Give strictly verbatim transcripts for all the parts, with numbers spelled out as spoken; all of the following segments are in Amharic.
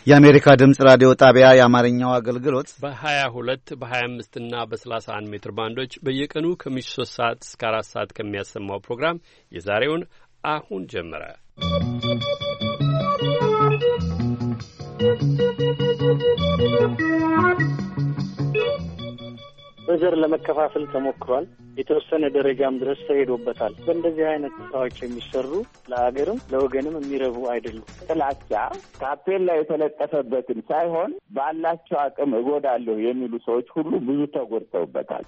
የአሜሪካ ድምጽ ራዲዮ ጣቢያ የአማርኛው አገልግሎት በ22 በ25 እና በ31 ሜትር ባንዶች በየቀኑ ከምሽቱ ሶስት ሰዓት እስከ አራት ሰዓት ከሚያሰማው ፕሮግራም የዛሬውን አሁን ጀመረ። በዘር ለመከፋፈል ተሞክሯል። የተወሰነ ደረጃም ድረስ ተሄዶበታል። በእንደዚህ አይነት ስራዎች የሚሰሩ ለሀገርም ለወገንም የሚረቡ አይደሉም። ጥላቻ ካፔላ የተለጠፈበትን ሳይሆን ባላቸው አቅም እጎዳለሁ የሚሉ ሰዎች ሁሉ ብዙ ተጎድተውበታል።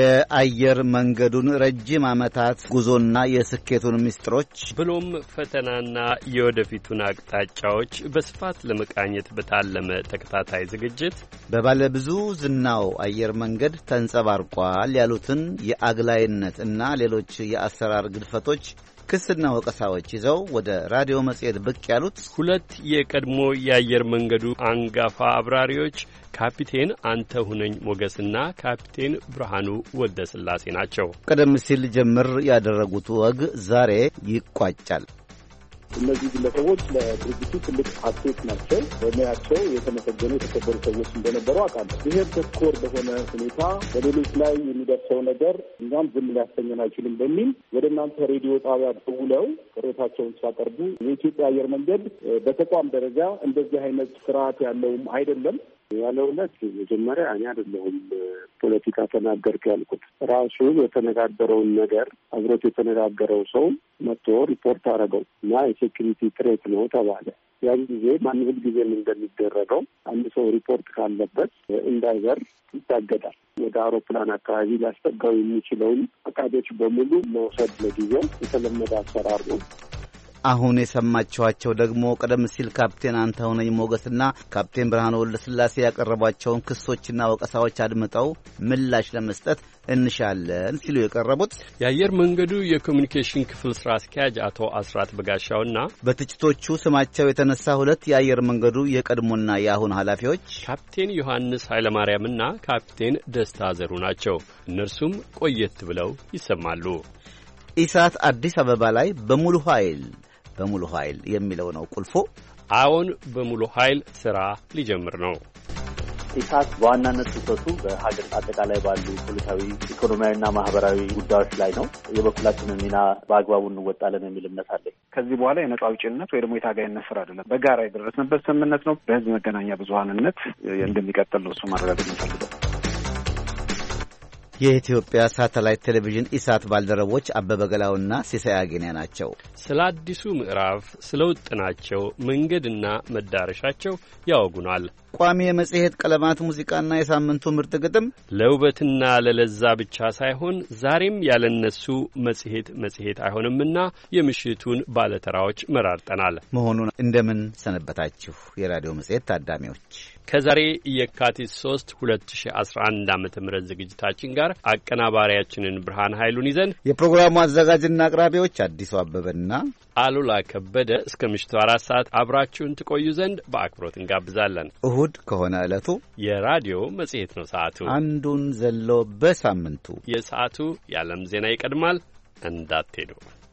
የአየር መንገዱን ረጅም ዓመታት ጉዞና የስኬቱን ምስጢሮች ብሎም ፈተናና የወደፊቱን አቅጣጫዎች በስፋት ለመቃኘት በታለመ ተከታታይ ዝግጅት በባለብዙ ዝናው አየር መንገድ ተንጸባርቋል ያሉትን የአግላይነት እና ሌሎች የአሰራር ግድፈቶች ክስና ወቀሳዎች ይዘው ወደ ራዲዮ መጽሔት ብቅ ያሉት ሁለት የቀድሞ የአየር መንገዱ አንጋፋ አብራሪዎች ካፒቴን አንተሁነኝ ሞገስና ካፒቴን ብርሃኑ ወልደስላሴ ናቸው። ቀደም ሲል ጀምር ያደረጉት ወግ ዛሬ ይቋጫል። እነዚህ ግለሰቦች ለድርጅቱ ትልቅ ሀብቶች ናቸው። በሙያቸው የተመሰገኑ የተከበሩ ሰዎች እንደነበሩ አውቃለሁ። ብሔር ተኮር በሆነ ሁኔታ በሌሎች ላይ የሚደርሰው ነገር እኛም ዝም ሊያሰኘን አይችልም በሚል ወደ እናንተ ሬዲዮ ጣቢያ ደውለው ቅሬታቸውን ሲያቀርቡ የኢትዮጵያ አየር መንገድ በተቋም ደረጃ እንደዚህ አይነት ስርዓት ያለውም አይደለም ያለው ነት መጀመሪያ እኔ አይደለሁም ፖለቲካ ተናገርኩ ያልኩት ራሱ የተነጋገረውን ነገር አብሮት የተነጋገረው ሰው መጥቶ ሪፖርት አደረገው እና የሴኩሪቲ ትሬት ነው ተባለ። ያን ጊዜ ማን ሁሉ ጊዜም እንደሚደረገው አንድ ሰው ሪፖርት ካለበት እንዳይበር ይታገዳል። ወደ አውሮፕላን አካባቢ ሊያስጠጋው የሚችለውን ፈቃዶች በሙሉ መውሰድ ለጊዜው የተለመደ አሰራር ነው። አሁን የሰማችኋቸው ደግሞ ቀደም ሲል ካፕቴን አንተሁነኝ ሞገስና ካፕቴን ብርሃኑ ወልደስላሴ ያቀረቧቸውን ክሶችና ወቀሳዎች አድምጠው ምላሽ ለመስጠት እንሻለን ሲሉ የቀረቡት የአየር መንገዱ የኮሚኒኬሽን ክፍል ስራ አስኪያጅ አቶ አስራት በጋሻውና በትችቶቹ ስማቸው የተነሳ ሁለት የአየር መንገዱ የቀድሞና የአሁን ኃላፊዎች ካፕቴን ዮሐንስ ኃይለማርያምና ካፕቴን ደስታ ዘሩ ናቸው። እነርሱም ቆየት ብለው ይሰማሉ። ኢሳት አዲስ አበባ ላይ በሙሉ ኃይል በሙሉ ኃይል የሚለው ነው ቁልፉ። አዎን በሙሉ ኃይል ስራ ሊጀምር ነው። ኢሳት በዋናነት ትኩረቱ በሀገር አጠቃላይ ባሉ ፖለቲካዊ፣ ኢኮኖሚያዊና ማህበራዊ ጉዳዮች ላይ ነው። የበኩላችንን ሚና በአግባቡ እንወጣለን የሚል እምነት አለኝ። ከዚህ በኋላ የነጻ አውጪነት ወይ ደግሞ የታጋይነት ስራ አይደለም፣ በጋራ የደረስንበት ስምምነት ነው። በህዝብ መገናኛ ብዙሃንነት እንደሚቀጥል ነው እሱ ማረጋገጥ እንፈልጋለን። የኢትዮጵያ ሳተላይት ቴሌቪዥን ኢሳት ባልደረቦች አበበ ገላውና ሲሳይ አገኘ ናቸው። ስለ አዲሱ ምዕራፍ፣ ስለ ውጥናቸው መንገድና መዳረሻቸው ያወጉናል። ቋሚ የመጽሔት ቀለማት ሙዚቃና የሳምንቱ ምርጥ ግጥም ለውበትና ለለዛ ብቻ ሳይሆን ዛሬም ያለነሱ መጽሔት መጽሔት አይሆንምና የምሽቱን ባለተራዎች መራርጠናል መሆኑን እንደምን ሰነበታችሁ የራዲዮ መጽሔት ታዳሚዎች። ከዛሬ የካቲት ሶስት ሁለት ሺህ አስራ አንድ ዓመተ ምህረት ዝግጅታችን ጋር አቀናባሪያችንን ብርሃን ኃይሉን ይዘን የፕሮግራሙ አዘጋጅና አቅራቢዎች አዲሱ አበበና አሉላ ከበደ እስከ ምሽቱ አራት ሰዓት አብራችሁን ትቆዩ ዘንድ በአክብሮት እንጋብዛለን። እሁድ ከሆነ ዕለቱ የራዲዮ መጽሔት ነው። ሰዓቱ አንዱን ዘሎ በሳምንቱ የሰዓቱ የዓለም ዜና ይቀድማል። እንዳትሄዱ።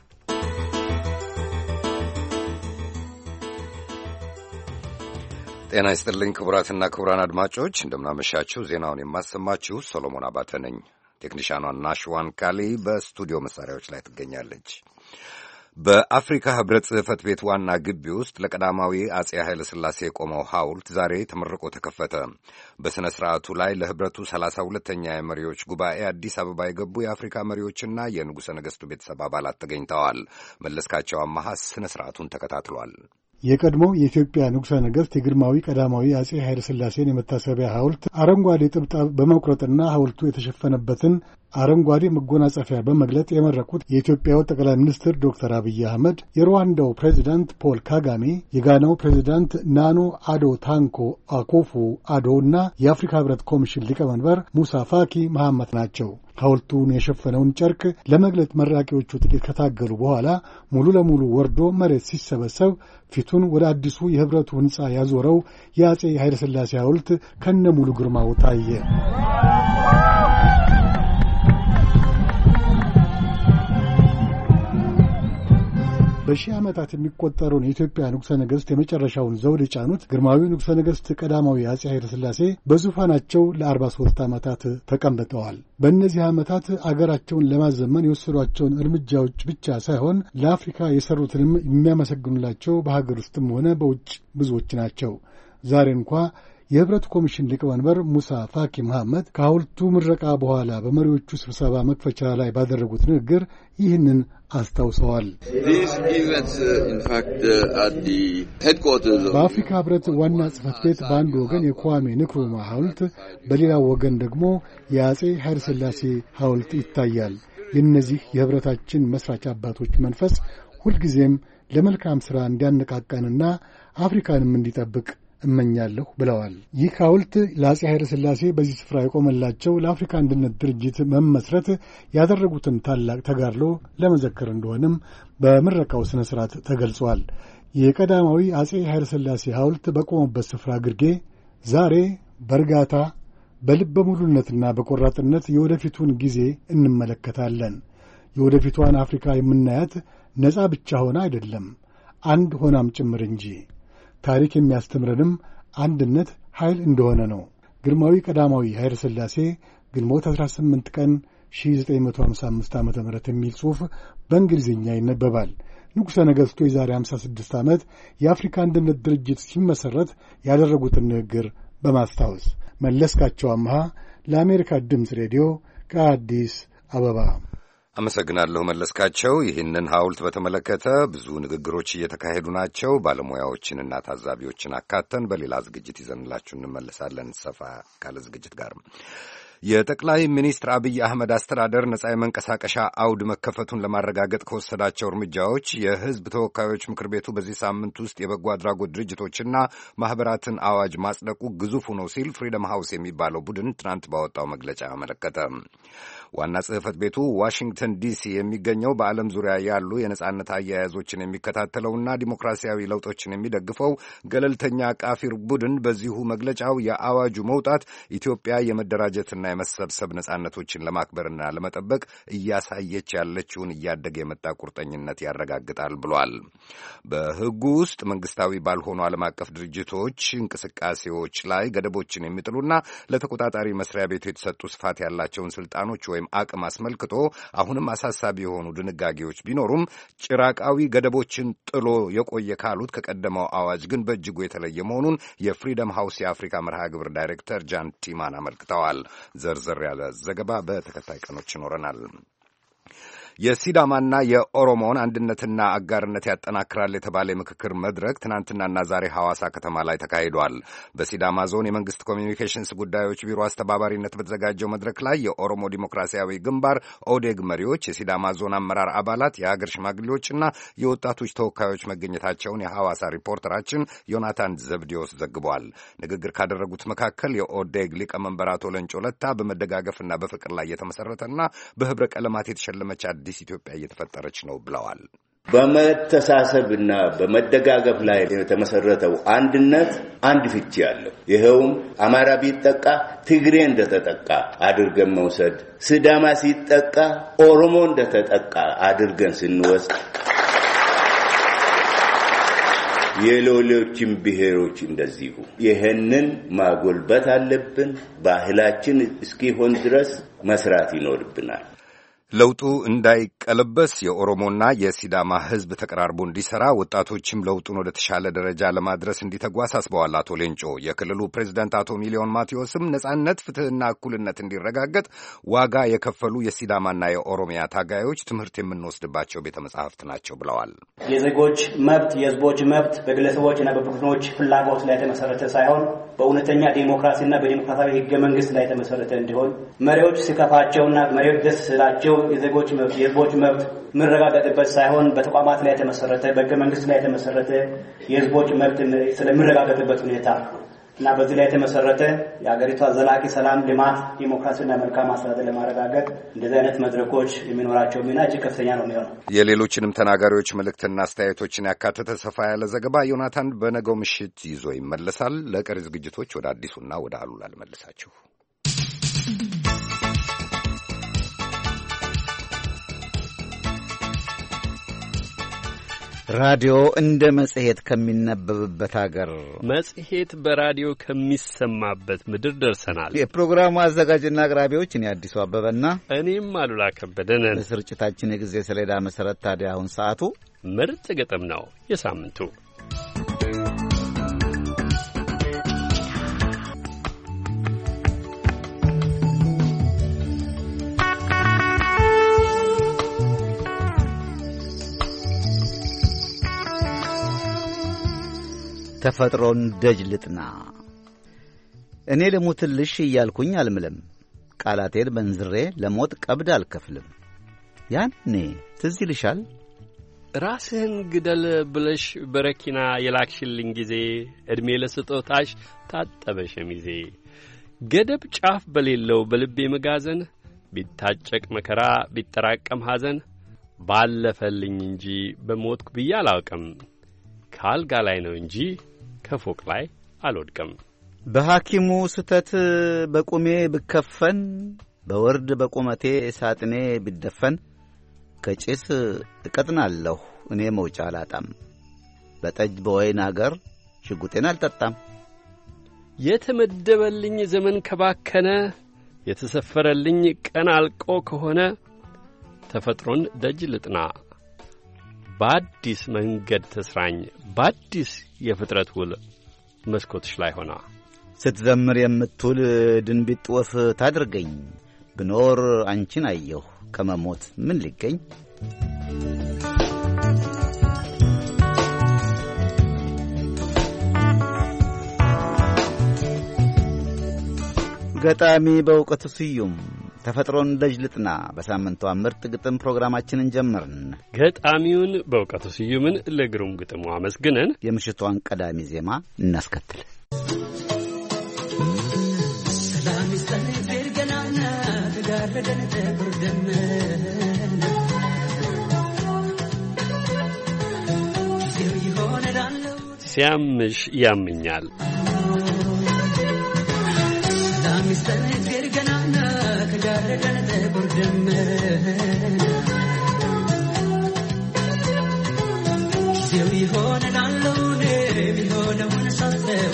ጤና ይስጥልኝ ክቡራትና ክቡራን አድማጮች እንደምናመሻችሁ። ዜናውን የማሰማችሁ ሰሎሞን አባተ ነኝ። ቴክኒሻኗ ናሽዋን ካሊ በስቱዲዮ መሳሪያዎች ላይ ትገኛለች። በአፍሪካ ህብረት ጽሕፈት ቤት ዋና ግቢ ውስጥ ለቀዳማዊ አጼ ኃይለ ሥላሴ የቆመው ሐውልት ዛሬ ተመርቆ ተከፈተ። በሥነ ሥርዓቱ ላይ ለህብረቱ ሰላሳ ሁለተኛ የመሪዎች ጉባኤ አዲስ አበባ የገቡ የአፍሪካ መሪዎችና የንጉሠ ነገሥቱ ቤተሰብ አባላት ተገኝተዋል። መለስካቸው አማሃ ሥነ ሥርዓቱን ተከታትሏል። የቀድሞው የኢትዮጵያ ንጉሠ ነገሥት የግርማዊ ቀዳማዊ አጼ ኃይለ ሥላሴን የመታሰቢያ ሐውልት አረንጓዴ ጥብጣብ በመቁረጥና ሐውልቱ የተሸፈነበትን አረንጓዴ መጎናጸፊያ በመግለጥ የመረቁት የኢትዮጵያው ጠቅላይ ሚኒስትር ዶክተር አብይ አህመድ፣ የሩዋንዳው ፕሬዚዳንት ፖል ካጋሜ፣ የጋናው ፕሬዚዳንት ናኖ አዶ ታንኮ አኮፉ አዶ እና የአፍሪካ ህብረት ኮሚሽን ሊቀመንበር ሙሳ ፋኪ መሐመድ ናቸው። ሐውልቱን የሸፈነውን ጨርቅ ለመግለጥ መራቂዎቹ ጥቂት ከታገሉ በኋላ ሙሉ ለሙሉ ወርዶ መሬት ሲሰበሰብ ፊቱን ወደ አዲሱ የህብረቱ ሕንጻ ያዞረው የአጼ ኃይለ ሥላሴ ሐውልት ከነ ሙሉ ግርማው ታየ። በሺህ ዓመታት የሚቆጠረውን የኢትዮጵያ ንጉሠ ነገሥት የመጨረሻውን ዘውድ የጫኑት ግርማዊ ንጉሠ ነገሥት ቀዳማዊ አጼ ኃይለ ሥላሴ በዙፋናቸው ለአርባ ሦስት ዓመታት ተቀምጠዋል። በእነዚህ ዓመታት አገራቸውን ለማዘመን የወሰዷቸውን እርምጃዎች ብቻ ሳይሆን ለአፍሪካ የሠሩትንም የሚያመሰግኑላቸው በሀገር ውስጥም ሆነ በውጭ ብዙዎች ናቸው። ዛሬ እንኳ የህብረቱ ኮሚሽን ሊቀመንበር ሙሳ ፋኪ መሐመድ ከሐውልቱ ምረቃ በኋላ በመሪዎቹ ስብሰባ መክፈቻ ላይ ባደረጉት ንግግር ይህንን አስታውሰዋል። በአፍሪካ ህብረት ዋና ጽሕፈት ቤት በአንድ ወገን የኳሜ ንክሩማ ሐውልት፣ በሌላው ወገን ደግሞ የአጼ ኃይለ ሥላሴ ሐውልት ይታያል። የእነዚህ የህብረታችን መሥራች አባቶች መንፈስ ሁልጊዜም ለመልካም ሥራ እንዲያነቃቃንና አፍሪካንም እንዲጠብቅ እመኛለሁ ብለዋል። ይህ ሐውልት ለአጼ ኃይለ ሥላሴ በዚህ ስፍራ የቆመላቸው ለአፍሪካ አንድነት ድርጅት መመስረት ያደረጉትን ታላቅ ተጋድሎ ለመዘከር እንደሆነም በምረቃው ሥነ ሥርዓት ተገልጿል። የቀዳማዊ አጼ ኃይለ ሥላሴ ሐውልት በቆመበት ስፍራ ግርጌ ዛሬ በእርጋታ በልበ ሙሉነትና በቆራጥነት የወደፊቱን ጊዜ እንመለከታለን። የወደፊቷን አፍሪካ የምናያት ነጻ ብቻ ሆና አይደለም፣ አንድ ሆናም ጭምር እንጂ። ታሪክ የሚያስተምረንም አንድነት ኃይል እንደሆነ ነው። ግርማዊ ቀዳማዊ ኃይለ ሥላሴ ግንቦት አስራ ስምንት ቀን ሺህ ዘጠኝ መቶ ሃምሳ አምስት ዓመተ ምህረት የሚል ጽሑፍ በእንግሊዝኛ ይነበባል። ንጉሠ ነገሥቱ የዛሬ ሃምሳ ስድስት ዓመት የአፍሪካ አንድነት ድርጅት ሲመሠረት ያደረጉትን ንግግር በማስታወስ መለስካቸው አምሃ ለአሜሪካ ድምፅ ሬዲዮ ከአዲስ አበባ አመሰግናለሁ መለስካቸው። ይህንን ሐውልት በተመለከተ ብዙ ንግግሮች እየተካሄዱ ናቸው። ባለሙያዎችንና ታዛቢዎችን አካተን በሌላ ዝግጅት ይዘንላችሁ እንመለሳለን፣ ሰፋ ካለ ዝግጅት ጋር። የጠቅላይ ሚኒስትር አብይ አህመድ አስተዳደር ነጻ የመንቀሳቀሻ አውድ መከፈቱን ለማረጋገጥ ከወሰዳቸው እርምጃዎች የሕዝብ ተወካዮች ምክር ቤቱ በዚህ ሳምንት ውስጥ የበጎ አድራጎት ድርጅቶችና ማኅበራትን አዋጅ ማጽደቁ ግዙፉ ነው ሲል ፍሪደም ሃውስ የሚባለው ቡድን ትናንት ባወጣው መግለጫ አመለከተ። ዋና ጽሕፈት ቤቱ ዋሽንግተን ዲሲ የሚገኘው በዓለም ዙሪያ ያሉ የነጻነት አያያዞችን የሚከታተለውና ዲሞክራሲያዊ ለውጦችን የሚደግፈው ገለልተኛ ቃፊር ቡድን በዚሁ መግለጫው የአዋጁ መውጣት ኢትዮጵያ የመደራጀትና የመሰብሰብ ነጻነቶችን ለማክበርና ለመጠበቅ እያሳየች ያለችውን እያደገ የመጣ ቁርጠኝነት ያረጋግጣል ብሏል። በሕጉ ውስጥ መንግስታዊ ባልሆኑ ዓለም አቀፍ ድርጅቶች እንቅስቃሴዎች ላይ ገደቦችን የሚጥሉና ለተቆጣጣሪ መስሪያ ቤቱ የተሰጡ ስፋት ያላቸውን ስልጣኖች ወይም አቅም አስመልክቶ አሁንም አሳሳቢ የሆኑ ድንጋጌዎች ቢኖሩም ጭራቃዊ ገደቦችን ጥሎ የቆየ ካሉት ከቀደመው አዋጅ ግን በእጅጉ የተለየ መሆኑን የፍሪደም ሃውስ የአፍሪካ መርሃ ግብር ዳይሬክተር ጃን ቲማን አመልክተዋል። ዘርዘር ያለ ዘገባ በተከታይ ቀኖች ይኖረናል። የሲዳማና የኦሮሞን አንድነትና አጋርነት ያጠናክራል የተባለ የምክክር መድረክ ትናንትናና ዛሬ ሐዋሳ ከተማ ላይ ተካሂዷል። በሲዳማ ዞን የመንግስት ኮሚኒኬሽንስ ጉዳዮች ቢሮ አስተባባሪነት በተዘጋጀው መድረክ ላይ የኦሮሞ ዲሞክራሲያዊ ግንባር ኦዴግ መሪዎች፣ የሲዳማ ዞን አመራር አባላት፣ የሀገር ሽማግሌዎችና የወጣቶች ተወካዮች መገኘታቸውን የሐዋሳ ሪፖርተራችን ዮናታን ዘብዲዮስ ዘግቧል። ንግግር ካደረጉት መካከል የኦዴግ ሊቀመንበር አቶ ለንጮ ለታ በመደጋገፍና በፍቅር ላይ የተመሰረተና በህብረ ቀለማት የተሸለመች አዲስ ኢትዮጵያ እየተፈጠረች ነው ብለዋል። በመተሳሰብና በመደጋገፍ ላይ የተመሰረተው አንድነት አንድ ፍቺ ያለው ይሄውም አማራ ቢጠቃ ትግሬ እንደተጠቃ አድርገን መውሰድ፣ ሲዳማ ሲጠቃ ኦሮሞ እንደተጠቃ አድርገን ስንወስድ የሌሎችም ብሔሮች እንደዚሁ ይሄንን ማጎልበት አለብን። ባህላችን እስኪሆን ድረስ መስራት ይኖርብናል። ለውጡ እንዳይቀለበስ የኦሮሞና የሲዳማ ሕዝብ ተቀራርቦ እንዲሰራ ወጣቶችም ለውጡን ወደ ተሻለ ደረጃ ለማድረስ እንዲተጉ አሳስበዋል አቶ ሌንጮ። የክልሉ ፕሬዚዳንት አቶ ሚሊዮን ማቴዎስም ነጻነት፣ ፍትሕና እኩልነት እንዲረጋገጥ ዋጋ የከፈሉ የሲዳማና የኦሮሚያ ታጋዮች ትምህርት የምንወስድባቸው ቤተ መጻሕፍት ናቸው ብለዋል። የዜጎች መብት የሕዝቦች መብት በግለሰቦችና በቡድኖች ፍላጎት ላይ የተመሰረተ ሳይሆን በእውነተኛ ዲሞክራሲና በዲሞክራሲያዊ ሕገ መንግስት ላይ የተመሰረተ እንዲሆን መሪዎች ሲከፋቸውና መሪዎች ደስ ስላቸው የዜጎች መብት የሕዝቦች መብት ምረጋገጥበት ሳይሆን በተቋማት ላይ የተመሰረተ በሕገ መንግስት ላይ የተመሰረተ የሕዝቦች መብት ስለምረጋገጥበት ሁኔታ እና በዚህ ላይ የተመሰረተ የሀገሪቷ ዘላቂ ሰላም፣ ልማት፣ ዲሞክራሲና መልካም አስተዳደር ለማረጋገጥ እንደዚህ አይነት መድረኮች የሚኖራቸው ሚና እጅግ ከፍተኛ ነው የሚሆነው። የሌሎችንም ተናጋሪዎች መልእክትና አስተያየቶችን ያካተተ ሰፋ ያለ ዘገባ ዮናታን በነገው ምሽት ይዞ ይመለሳል። ለቀሪ ዝግጅቶች ወደ አዲሱና ወደ አሉላ ልመልሳችሁ። ራዲዮ እንደ መጽሔት ከሚነበብበት ሀገር መጽሔት በራዲዮ ከሚሰማበት ምድር ደርሰናል። የፕሮግራሙ አዘጋጅና አቅራቢዎች እኔ አዲሱ አበበና እኔም አሉላ ከበደ ነን። በስርጭታችን የጊዜ ሰሌዳ መሰረት ታዲያ አሁን ሰዓቱ ምርጥ ግጥም ነው። የሳምንቱ ተፈጥሮን ደጅ ልጥና እኔ ልሙትልሽ እያልኩኝ አልምልም፣ ቃላቴን መንዝሬ ለሞት ቀብድ አልከፍልም። ያኔ ትዝ ይልሻል ራስህን ግደል ብለሽ በረኪና የላክሽልኝ ጊዜ ዕድሜ ለስጦታሽ ታጠበ ሸሚዜ ገደብ ጫፍ በሌለው በልቤ መጋዘን ቢታጨቅ መከራ ቢጠራቀም ሐዘን ባለፈልኝ እንጂ በሞትኩ ብዬ አላውቅም። ካልጋ ላይ ነው እንጂ ከፎቅ ላይ አልወድቅም። በሐኪሙ ስተት በቁሜ ብከፈን በወርድ በቁመቴ ሳጥኔ ቢደፈን ከጭስ እቀጥናለሁ እኔ መውጫ አላጣም። በጠጅ በወይን አገር ሽጉጤን አልጠጣም። የተመደበልኝ ዘመን ከባከነ የተሰፈረልኝ ቀን አልቆ ከሆነ ተፈጥሮን ደጅ ልጥና በአዲስ መንገድ ተስራኝ በአዲስ የፍጥረት ውል መስኮትሽ ላይ ሆና ስትዘምር የምትውል ድንቢጥ ወፍ ታድርገኝ። ብኖር አንቺን አየሁ ከመሞት ምን ሊገኝ። ገጣሚ በእውቀቱ ስዩም ተፈጥሮን ደጅ ልጥና በሳምንቷ ምርጥ ግጥም ፕሮግራማችንን ጀመርን። ገጣሚውን በእውቀቱ ስዩምን ለግሩም ግጥሙ አመስግነን የምሽቷን ቀዳሚ ዜማ እናስከትል። ሰላም ይስጠን ገርገናና ተጋረደን ተብርደን ሲያምሽ ያምኛል ሰላም ይስጠን ገርገናና ተጋረደን ተብርደን ጊዜው ይሆነናል ለውኔ ቢሆነውን ሳለው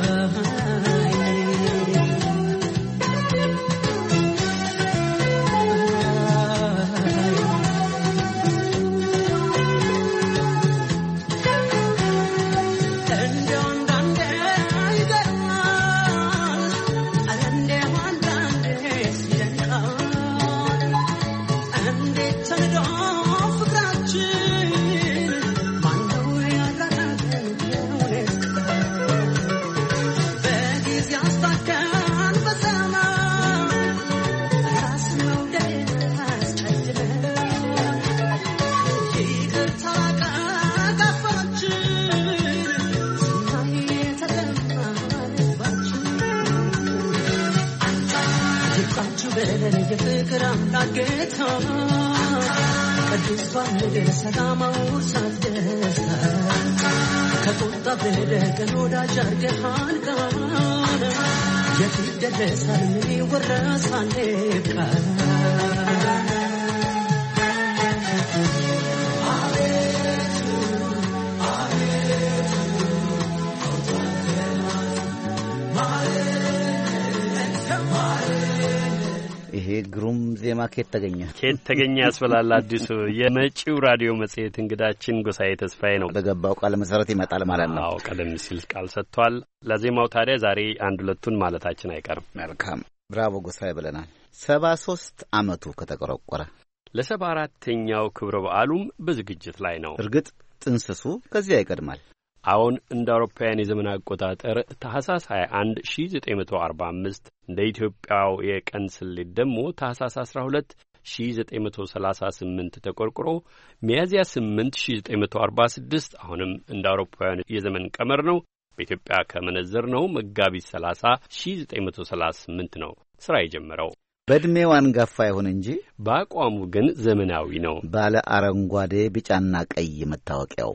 ይሄ ግሩም ዜማ ከየት ተገኘ ከየት ተገኘ ያስበላል። አዲሱ የመጪው ራዲዮ መጽሔት እንግዳችን ጎሳዬ ተስፋዬ ነው። በገባው ቃል መሰረት ይመጣል ማለት ነው። አዎ ቀደም ሲል ቃል ሰጥቷል። ለዜማው ታዲያ ዛሬ አንድ ሁለቱን ማለታችን አይቀርም። መልካም ብራቮ ጎሳዬ ብለናል። ሰባ ሦስት ዓመቱ ከተቆረቆረ ለሰባ አራተኛው ክብረ በዓሉም በዝግጅት ላይ ነው። እርግጥ ጥንስሱ ከዚያ ይቀድማል። አሁን እንደ አውሮፓውያን የዘመን አቆጣጠር ታህሳስ ሃያ አንድ ሺህ ዘጠኝ መቶ አርባ አምስት እንደ ኢትዮጵያው የቀን ስሌት ደግሞ ታህሳስ አስራ ሁለት ሺህ ዘጠኝ መቶ ሰላሳ ስምንት ተቆርቁሮ ሚያዝያ ስምንት ሺህ ዘጠኝ መቶ አርባ ስድስት አሁንም እንደ አውሮፓውያን የዘመን ቀመር ነው። በኢትዮጵያ ከመነዘር ነው መጋቢት ሰላሳ ሺህ ዘጠኝ መቶ ሰላሳ ስምንት ነው ስራ የጀመረው። በእድሜው አንጋፋ ይሁን እንጂ በአቋሙ ግን ዘመናዊ ነው። ባለ አረንጓዴ ቢጫና ቀይ መታወቂያው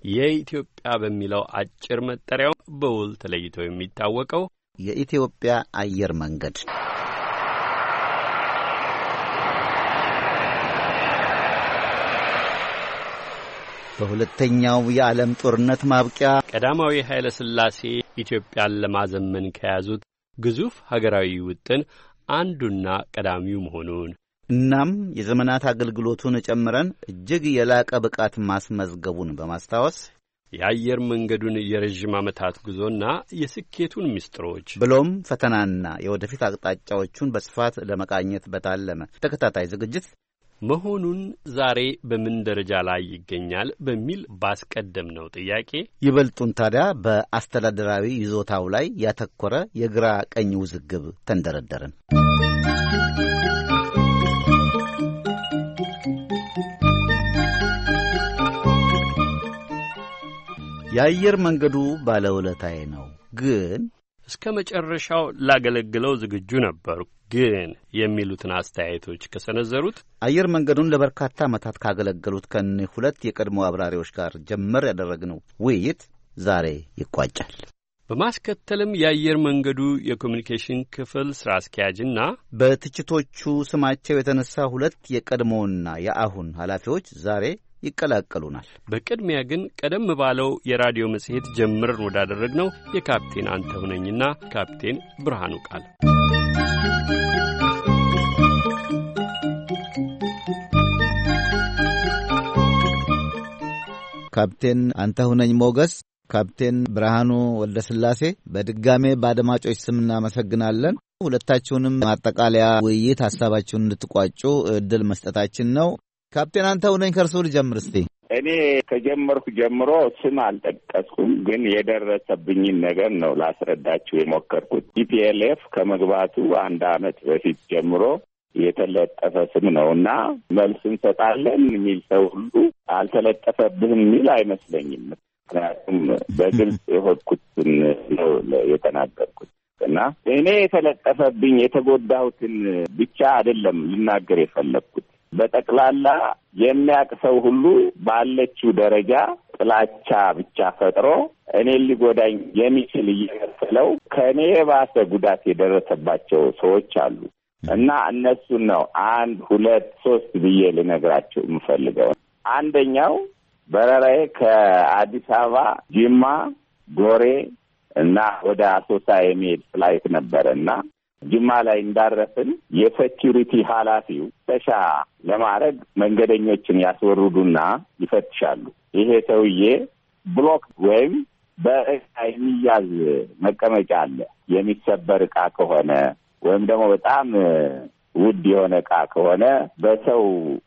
የኢትዮጵያ በሚለው አጭር መጠሪያው በውል ተለይቶ የሚታወቀው የኢትዮጵያ አየር መንገድ በሁለተኛው የዓለም ጦርነት ማብቂያ ቀዳማዊ ኃይለ ሥላሴ ኢትዮጵያን ለማዘመን ከያዙት ግዙፍ ሀገራዊ ውጥን አንዱና ቀዳሚው መሆኑን እናም የዘመናት አገልግሎቱን ጨምረን እጅግ የላቀ ብቃት ማስመዝገቡን በማስታወስ የአየር መንገዱን የረጅም ዓመታት ጉዞና የስኬቱን ምስጢሮች ብሎም ፈተናና የወደፊት አቅጣጫዎቹን በስፋት ለመቃኘት በታለመ ተከታታይ ዝግጅት መሆኑን ዛሬ በምን ደረጃ ላይ ይገኛል በሚል ባስቀደምነው ጥያቄ ይበልጡን ታዲያ በአስተዳደራዊ ይዞታው ላይ ያተኮረ የግራ ቀኝ ውዝግብ ተንደረደርን። የአየር መንገዱ ባለውለታዬ ነው፣ ግን እስከ መጨረሻው ላገለግለው ዝግጁ ነበሩ ግን የሚሉትን አስተያየቶች ከሰነዘሩት አየር መንገዱን ለበርካታ ዓመታት ካገለገሉት ከእነዚህ ሁለት የቀድሞ አብራሪዎች ጋር ጀመር ያደረግነው ውይይት ዛሬ ይቋጫል። በማስከተልም የአየር መንገዱ የኮሚኒኬሽን ክፍል ሥራ አስኪያጅና በትችቶቹ ስማቸው የተነሳ ሁለት የቀድሞውና የአሁን ኃላፊዎች ዛሬ ይቀላቀሉናል። በቅድሚያ ግን ቀደም ባለው የራዲዮ መጽሔት ጀምረን ወዳደረግነው የካፕቴን አንተሁነኝና ካፕቴን ብርሃኑ ቃል ካፕቴን አንተሁነኝ ሞገስ፣ ካፕቴን ብርሃኑ ወልደ ስላሴ በድጋሜ በአድማጮች ስም እናመሰግናለን። ሁለታችሁንም ማጠቃለያ ውይይት ሐሳባችሁን እንድትቋጩ እድል መስጠታችን ነው። ካፕቴን አንተሁነኝ ከርሶ ልጀምር እስቲ። እኔ ከጀመርኩ ጀምሮ ስም አልጠቀስኩም፣ ግን የደረሰብኝን ነገር ነው ላስረዳችሁ የሞከርኩት። ቲፒኤልኤፍ ከመግባቱ አንድ አመት በፊት ጀምሮ የተለጠፈ ስም ነው እና መልስ እንሰጣለን የሚል ሰው ሁሉ አልተለጠፈብህም የሚል አይመስለኝም። ምክንያቱም በግልጽ የሆድኩትን ነው የተናገርኩት እና እኔ የተለጠፈብኝ የተጎዳሁትን ብቻ አይደለም ልናገር የፈለግኩት። በጠቅላላ የሚያውቅ ሰው ሁሉ ባለችው ደረጃ ጥላቻ ብቻ ፈጥሮ እኔን ሊጎዳኝ የሚችል እየመሰለው ከእኔ የባሰ ጉዳት የደረሰባቸው ሰዎች አሉ እና እነሱን ነው አንድ ሁለት ሶስት ብዬ ልነግራቸው የምፈልገው። አንደኛው በረራዬ ከአዲስ አበባ ጅማ፣ ጎሬ እና ወደ አሶሳ የሚሄድ ፍላይት ነበረ እና ጅማ ላይ እንዳረፍን የሴኪሪቲ ኃላፊው ተሻ ለማድረግ መንገደኞችን ያስወርዱና ይፈትሻሉ። ይሄ ሰውዬ ብሎክ ወይም በእቃ የሚያዝ መቀመጫ አለ። የሚሰበር እቃ ከሆነ ወይም ደግሞ በጣም ውድ የሆነ እቃ ከሆነ በሰው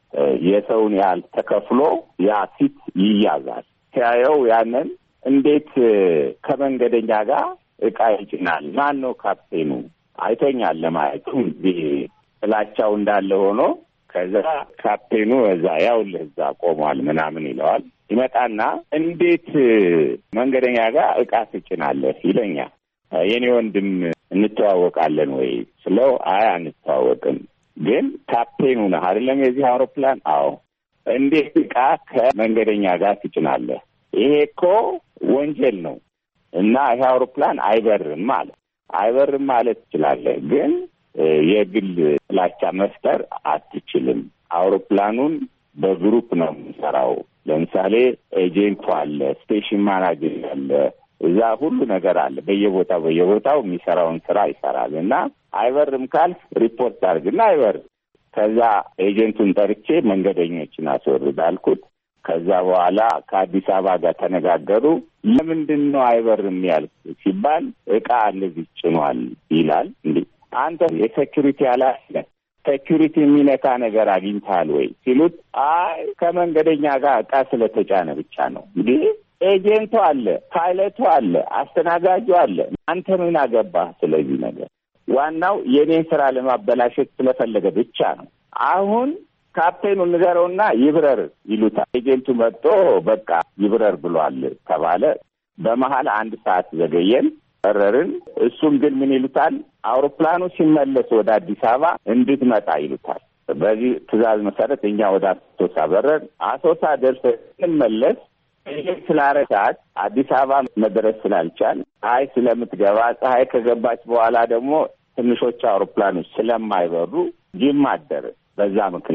የሰውን ያህል ተከፍሎ ያ ሲት ይያዛል። ሲያየው ያንን እንዴት ከመንገደኛ ጋር እቃ ይጭናል? ማን ነው ካፕቴኑ? አይቶኛል ለማለት እንግዲህ ጥላቻው እንዳለ ሆኖ ከዛ ካፕቴኑ እዛ ያውልህ እዛ ቆሟል ምናምን ይለዋል። ይመጣና እንዴት መንገደኛ ጋር እቃ ትጭናለህ ይለኛል። የኔ ወንድም እንተዋወቃለን ወይ ስለው አይ አንተዋወቅም፣ ግን ካፕቴኑ ነህ አይደለም የዚህ አውሮፕላን? አዎ። እንዴት እቃ ከመንገደኛ ጋር ትጭናለህ? ይሄ እኮ ወንጀል ነው እና ይሄ አውሮፕላን አይበርም ማለት አይበርም ማለት ትችላለህ፣ ግን የግል ጥላቻ መፍጠር አትችልም። አውሮፕላኑን በግሩፕ ነው የምንሰራው። ለምሳሌ ኤጀንቱ አለ፣ ስቴሽን ማናጀር አለ፣ እዛ ሁሉ ነገር አለ። በየቦታው በየቦታው የሚሰራውን ስራ ይሰራል እና አይበርም ካልክ ሪፖርት አድርግና አይበርም። ከዛ ኤጀንቱን ጠርቼ መንገደኞችን አስወርድ አልኩት። ከዛ በኋላ ከአዲስ አበባ ጋር ተነጋገሩ። ለምንድን ነው አይበርም ያልክ ሲባል እቃ እንደዚህ ጭኗል ይላል። እንዴ አንተ የሴኩሪቲ ኃላፊ ነህ፣ ሴኩሪቲ የሚነካ ነገር አግኝተሃል ወይ ሲሉት አይ ከመንገደኛ ጋር እቃ ስለተጫነ ብቻ ነው። እንዴ ኤጀንቱ አለ፣ ፓይለቱ አለ፣ አስተናጋጁ አለ። አንተ ምን አገባህ ስለዚህ ነገር? ዋናው የኔን ስራ ለማበላሸት ስለፈለገ ብቻ ነው። አሁን ካፕቴኑ ንገረውና ይብረር ይሉታል። ኤጀንቱ መጥቶ በቃ ይብረር ብሏል ተባለ። በመሀል አንድ ሰዓት ዘገየን፣ በረርን። እሱም ግን ምን ይሉታል? አውሮፕላኑ ሲመለስ ወደ አዲስ አበባ እንድትመጣ ይሉታል። በዚህ ትዕዛዝ መሰረት እኛ ወደ አሶሳ በረን። አሶሳ ደርሰን ስንመለስ ይህ ስላረሳት አዲስ አበባ መድረስ ስላልቻል ፀሐይ ስለምትገባ ፀሐይ ከገባች በኋላ ደግሞ ትንሾች አውሮፕላኖች ስለማይበሩ ጅማ አደረ። በዛ ምክንያት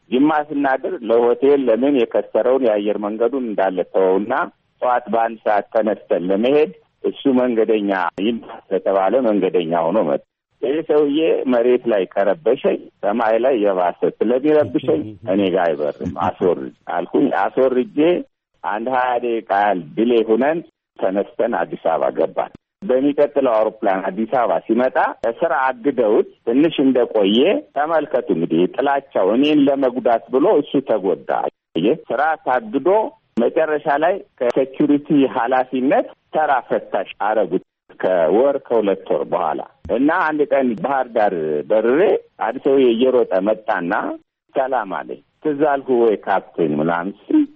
ጅማ ስናድር ለሆቴል ለምን የከሰረውን የአየር መንገዱን እንዳለ ተወውና ጠዋት በአንድ ሰዓት ተነስተን ለመሄድ እሱ መንገደኛ ይምጣ ስለተባለ መንገደኛ ሆኖ መጣ። ይህ ሰውዬ መሬት ላይ ከረበሸኝ ሰማይ ላይ የባሰ ስለሚረብሸኝ እኔ ጋር አይበርም አስወርድ አልኩኝ። አስወርጄ አንድ ሀያ ደቂቃ ያህል ድሌ ሆነን ተነስተን አዲስ አበባ ገባን። በሚቀጥለው አውሮፕላን አዲስ አበባ ሲመጣ ስራ አግደውት ትንሽ እንደቆየ ተመልከቱ። እንግዲህ ጥላቻው እኔን ለመጉዳት ብሎ እሱ ተጎዳ። ስራ ታግዶ መጨረሻ ላይ ከሴኩሪቲ ኃላፊነት ተራ ፈታሽ አረጉት ከወር ከሁለት ወር በኋላ እና አንድ ቀን ባህር ዳር በርሬ አንድ ሰው እየሮጠ መጣና ሰላም አለኝ። ትዝ አልኩህ ወይ ካፕቴን ምናምን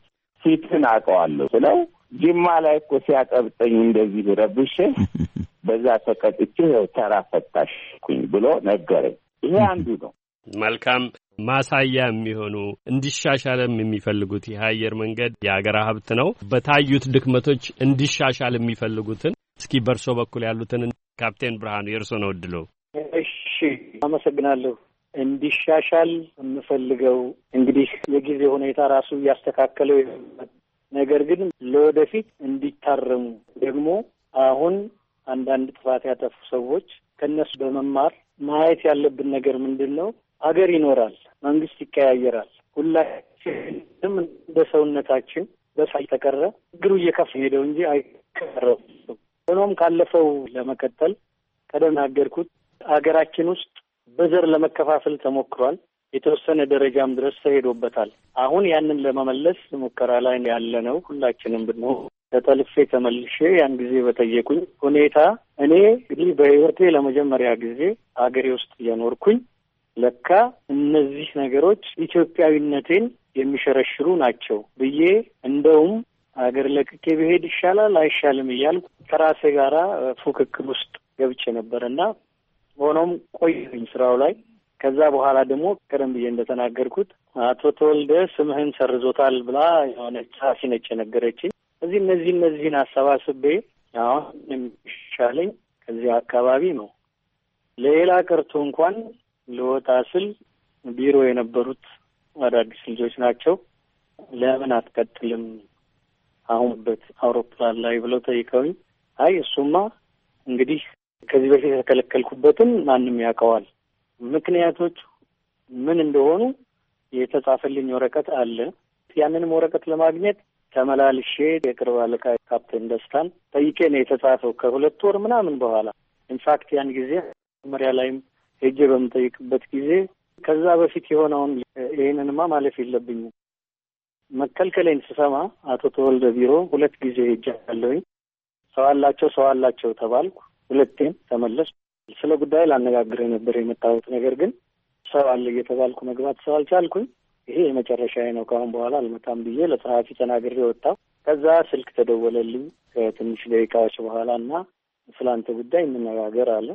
ፊትን አውቀዋለሁ ስለው ጅማ ላይ እኮ ሲያቀብጠኝ እንደዚህ ረብሼ በዛ ተቀጥቼ ያው ተራ ፈታሽኩኝ ብሎ ነገረኝ። ይሄ አንዱ ነው። መልካም ማሳያ የሚሆኑ እንዲሻሻልም የሚፈልጉት የአየር መንገድ የአገር ሀብት ነው። በታዩት ድክመቶች እንዲሻሻል የሚፈልጉትን እስኪ በርሶ በኩል ያሉትን ካፕቴን ብርሃኑ የርሶ ነው እድሉ። እሺ አመሰግናለሁ። እንዲሻሻል የምፈልገው እንግዲህ የጊዜ ሁኔታ ራሱ ያስተካከለው ነገር ግን ለወደፊት እንዲታረሙ ደግሞ አሁን አንዳንድ ጥፋት ያጠፉ ሰዎች ከነሱ በመማር ማየት ያለብን ነገር ምንድን ነው? አገር ይኖራል፣ መንግስት ይቀያየራል። ሁላችንም እንደ ሰውነታችን በሳይ ተቀረ እግሩ እየከፍ ሄደው እንጂ አይቀረም። ሆኖም ካለፈው ለመቀጠል ቀደም ያገርኩት አገራችን ውስጥ በዘር ለመከፋፈል ተሞክሯል። የተወሰነ ደረጃም ድረስ ተሄዶበታል። አሁን ያንን ለመመለስ ሙከራ ላይ ያለ ነው። ሁላችንም ብንሆን ተጠልፌ ተመልሼ ያን ጊዜ በጠየቁኝ ሁኔታ እኔ እንግዲህ በህይወቴ ለመጀመሪያ ጊዜ አገሬ ውስጥ እየኖርኩኝ ለካ እነዚህ ነገሮች ኢትዮጵያዊነቴን የሚሸረሽሩ ናቸው ብዬ እንደውም አገር ለቅቄ ብሄድ ይሻላል አይሻልም እያልኩ ከራሴ ጋራ ፉክክር ውስጥ ገብቼ ነበርና ሆኖም ቆየሁኝ ስራው ላይ። ከዛ በኋላ ደግሞ ቀደም ብዬ እንደተናገርኩት አቶ ተወልደ ስምህን ሰርዞታል ብላ የሆነ ጻፊ ነች የነገረችኝ። እዚህ እነዚህ እነዚህን አሰባስቤ አሁን የሚሻለኝ ከዚህ አካባቢ ነው። ሌላ ቀርቶ እንኳን ለወጣ ስል ቢሮ የነበሩት አዳዲስ ልጆች ናቸው። ለምን አትቀጥልም አሁንበት አውሮፕላን ላይ ብለው ጠይቀውኝ፣ አይ እሱማ እንግዲህ ከዚህ በፊት የተከለከልኩበትን ማንም ያውቀዋል። ምክንያቶች ምን እንደሆኑ የተጻፈልኝ ወረቀት አለ። ያንንም ወረቀት ለማግኘት ተመላልሼ የቅርብ አለቃ ካፕቴን ደስታን ጠይቄ ነው የተጻፈው ከሁለት ወር ምናምን በኋላ። ኢንፋክት ያን ጊዜ መሪያ ላይም ሄጄ በምጠይቅበት ጊዜ ከዛ በፊት የሆነውን ይሄንንማ ማለፍ የለብኝም መከልከሌን ስሰማ አቶ ተወልደ ቢሮ ሁለት ጊዜ ሄጃለሁኝ። ሰው አላቸው ሰው አላቸው ተባልኩ። ሁለቴም ተመለስኩ። ስለ ጉዳይ ላነጋግር ነበር የመጣሁት። ነገር ግን ሰው አለ እየተባልኩ መግባት ሰው አልቻልኩኝ። ይሄ የመጨረሻዬ ነው፣ ከአሁን በኋላ አልመጣም ብዬ ለጸሐፊ ተናግሬ ወጣሁ። ከዛ ስልክ ተደወለልኝ ከትንሽ ደቂቃዎች በኋላ እና ስላንተ ጉዳይ እንነጋገር አለ።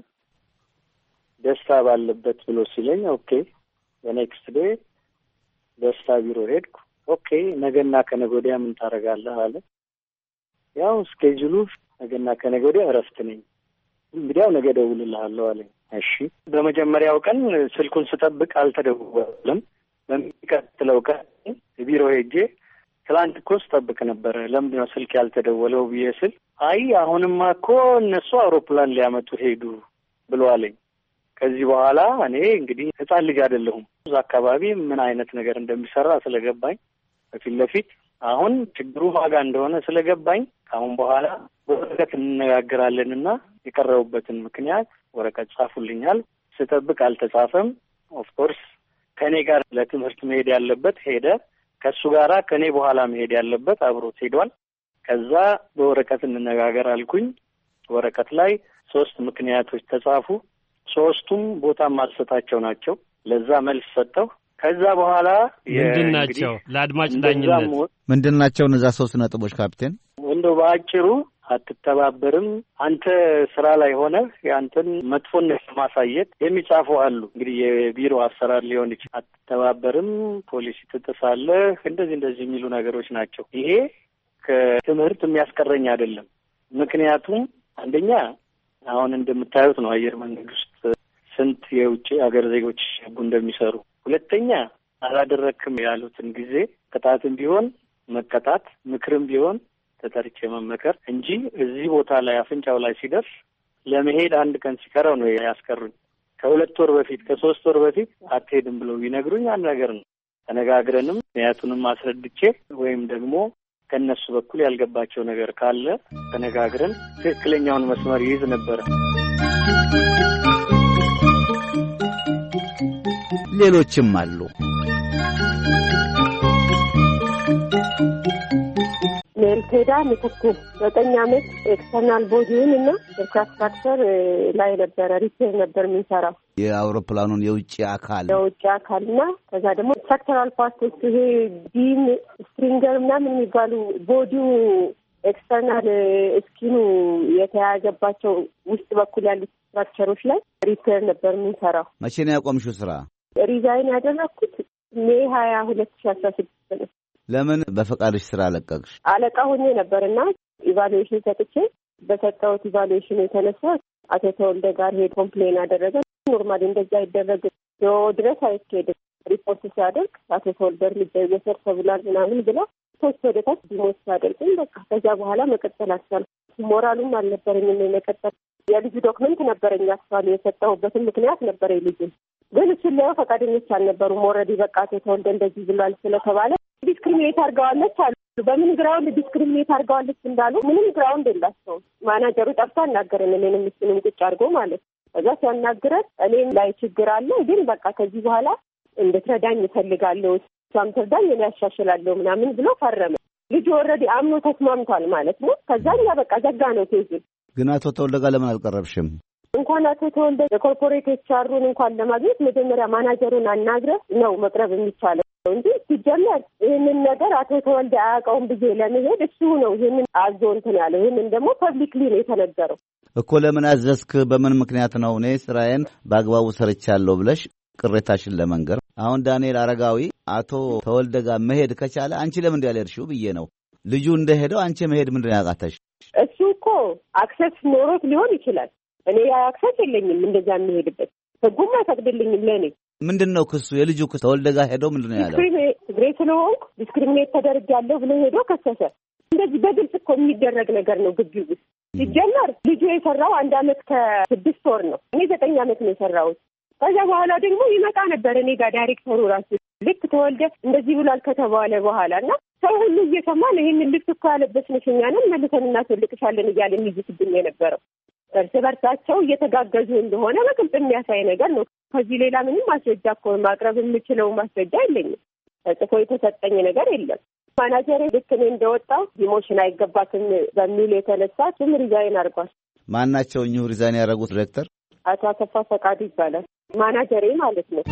ደስታ ባለበት ብሎ ሲለኝ ኦኬ። በኔክስት ዴይ ደስታ ቢሮ ሄድኩ። ኦኬ ነገና ከነገ ወዲያ ምን ታደርጋለህ አለ። ያው ስኬጁሉ ነገና ከነገ ወዲያ እረፍት ነኝ፣ እንግዲያው ነገ ደውልልሃለሁ አለኝ። እሺ። በመጀመሪያው ቀን ስልኩን ስጠብቅ አልተደወለም። በሚቀጥለው ቀን ቢሮ ሄጄ ትላንት እኮ ስጠብቅ ነበረ ለምንድን ነው ስልክ ያልተደወለው ብዬ ስል አይ አሁንማ እኮ እነሱ አውሮፕላን ሊያመጡ ሄዱ ብሎ አለኝ። ከዚህ በኋላ እኔ እንግዲህ ህፃን ልጅ አይደለሁም። እዛ አካባቢ ምን አይነት ነገር እንደሚሰራ ስለገባኝ በፊት ለፊት አሁን ችግሩ ዋጋ እንደሆነ ስለገባኝ ከአሁን በኋላ በወረቀት እንነጋገራለንና የቀረቡበትን ምክንያት ወረቀት ጻፉልኛል። ስጠብቅ አልተጻፈም። ኦፍኮርስ ከኔ ጋር ለትምህርት መሄድ ያለበት ሄደ። ከሱ ጋራ ከኔ በኋላ መሄድ ያለበት አብሮት ሄዷል። ከዛ በወረቀት እንነጋገር አልኩኝ። ወረቀት ላይ ሶስት ምክንያቶች ተጻፉ። ሶስቱም ቦታ ማልሰጣቸው ናቸው። ለዛ መልስ ሰጠው። ከዛ በኋላ ምንድን ናቸው? ለአድማጭ ዳኝነት ምንድን ናቸው እነዛ ሶስት ነጥቦች ካፕቴን? እንደው በአጭሩ አትተባበርም፣ አንተ ስራ ላይ ሆነ የአንተን መጥፎነት ማሳየት የሚጻፉ አሉ። እንግዲህ የቢሮ አሰራር ሊሆን ይችላል። አትተባበርም፣ ፖሊሲ ትጥሳለህ፣ እንደዚህ እንደዚህ የሚሉ ነገሮች ናቸው። ይሄ ከትምህርት የሚያስቀረኝ አይደለም። ምክንያቱም አንደኛ አሁን እንደምታዩት ነው አየር መንገድ ውስጥ ስንት የውጭ ሀገር ዜጎች እንደሚሰሩ። ሁለተኛ አላደረክም ያሉትን ጊዜ ቅጣትም ቢሆን መቀጣት፣ ምክርም ቢሆን ተጠርቼ መመከር እንጂ እዚህ ቦታ ላይ አፍንጫው ላይ ሲደርስ ለመሄድ አንድ ቀን ሲቀረው ነው ያስቀሩኝ። ከሁለት ወር በፊት ከሶስት ወር በፊት አትሄድም ብለው ቢነግሩኝ አንድ ነገር ነው። ተነጋግረንም ምክንያቱንም አስረድቼ ወይም ደግሞ ከነሱ በኩል ያልገባቸው ነገር ካለ ተነጋግረን ትክክለኛውን መስመር ይይዝ ነበረ። ሌሎችም አሉ። ሜልቴዳ ምትኩ ዘጠኝ ዓመት ኤክስተርናል ቦዲውን እና ኢንፍራስትራክቸር ላይ ነበረ ሪፔር ነበር የሚሰራው የአውሮፕላኑን የውጭ አካል የውጭ አካልና ከዛ ደግሞ ስትራክቸራል ፓርቶች ይሄ ቢም ስትሪንገር ምናምን የሚባሉ ቦዲው ኤክስተርናል ስኪኑ የተያያዘባቸው ውስጥ በኩል ያሉት ስትራክቸሮች ላይ ሪፔር ነበር የሚሰራው። መቼ ነው ያቆምሽው ስራ? ሪዛይን ያደረኩት ሜይ ሀያ ሁለት ሺህ አስራ ስድስት ነው። ለምን በፈቃድሽ ስራ ለቀቅሽ? አለቃ ሆኜ ነበርና ኢቫሉዌሽን ሰጥቼ በሰጠሁት ኢቫሉዌሽን የተነሳ አቶ ተወልደ ጋር ሄድ ኮምፕሌን አደረገ። ኖርማሊ እንደዛ አይደረግ ነው ድረስ አይኬድም። ሪፖርት ሲያደርግ አቶ ተወልደ እርምጃ ይወሰድ ተብሏል ምናምን ብለው ሶስት ወደታች ዲሞት ሲያደርግኝ በቃ ከዛ በኋላ መቀጠል አልቻልኩም። ሞራሉም አልነበረኝም መቀጠል። የልጁ ዶክመንት ነበረኝ አስፋል የሰጠሁበትን ምክንያት ነበረ ልጁ ግን እሱን ላይ ፈቃደኞች አልነበሩም። ኦልሬዲ በቃ አቶ ተወልደ እንደዚህ ብሏል ስለተባለ ዲስክሪሚኔት አድርገዋለች አሉ። በምን ግራውንድ ዲስክሪሚኔት አድርገዋለች እንዳሉ ምንም ግራውንድ የላቸውም። ማናጀሩ ጠርቶ አናገረን እኔንም እሱንም ቁጭ አድርጎ ማለት ከዛ ሲያናግረን እኔም ላይ ችግር አለ ግን በቃ ከዚህ በኋላ እንድትረዳኝ እፈልጋለሁ እሷም ትርዳኝ እኔ ያሻሽላለሁ ምናምን ብሎ ፈረመ። ልጁ ኦልሬዲ አምኖ ተስማምቷል ማለት ነው። ከዛ እኛ በቃ ዘጋ ነው ቴዝል። ግን አቶ ተወልደ ጋር ለምን አልቀረብሽም? እንኳን አቶ ተወልደ የኮርፖሬት ኤችአሩን እንኳን ለማግኘት መጀመሪያ ማናጀሩን አናግረህ ነው መቅረብ የሚቻለው እንጂ ሲጀመር ይህንን ነገር አቶ ተወልደ አያውቀውም ብዬ ለመሄድ እሱ ነው ይህንን አዞ እንትን ያለው። ይህንን ደግሞ ፐብሊክሊ ነው የተነገረው እኮ። ለምን አዘዝክ? በምን ምክንያት ነው? እኔ ስራዬን በአግባቡ ሰርቻለሁ ብለሽ ቅሬታሽን ለመንገር። አሁን ዳንኤል አረጋዊ አቶ ተወልደ ጋር መሄድ ከቻለ አንቺ ለምን እንዳልሄድሽው ብዬ ነው። ልጁ እንደሄደው አንቺ መሄድ ምንድን ነው ያቃተሽ? እሱ እኮ አክሰስ ኖሮት ሊሆን ይችላል። እኔ ያ አክሰስ የለኝም እንደዛ የሚሄድበት ህጉም አይፈቅድልኝም። ለእኔ ምንድን ነው ክሱ? የልጁ ክስ ተወልደ ጋር ሄደው ምንድን ነው ያለው? ትግሬ ስለሆንኩ ዲስክሪሚኔት ተደርጋለሁ ብሎ ሄዶ ከሰሰ። እንደዚህ በግልጽ እኮ የሚደረግ ነገር ነው ግቢ ውስጥ። ሲጀመር ልጁ የሰራው አንድ አመት ከስድስት ወር ነው። እኔ ዘጠኝ አመት ነው የሰራሁት። ከዛ በኋላ ደግሞ ይመጣ ነበር እኔ ጋር ዳይሬክተሩ ራሱ ልክ ተወልደ እንደዚህ ብሏል ከተባለ በኋላ እና ሰው ሁሉ እየሰማ ይህንን ልብስ እኮ ያለበስንሽ እኛ ነን መልሰን እናስወልቅሻለን እያለ የሚይዝብኝ የነበረው እርስ በርሳቸው እየተጋገዙ እንደሆነ በግልጽ የሚያሳይ ነገር ነው። ከዚህ ሌላ ምንም ማስረጃ እኮ ማቅረብ የምችለው ማስረጃ የለኝም። ተጽፎ የተሰጠኝ ነገር የለም። ማናጀሬ ልክ እኔ እንደወጣው ዲሞሽን አይገባትም በሚል የተነሳ ስም ሪዛይን አድርጓል። ማናቸው እኚሁ ሪዛይን ያደረጉት? ዲሬክተር አቶ አሰፋ ፈቃዱ ይባላል። ማናጀሬ ማለት ነው።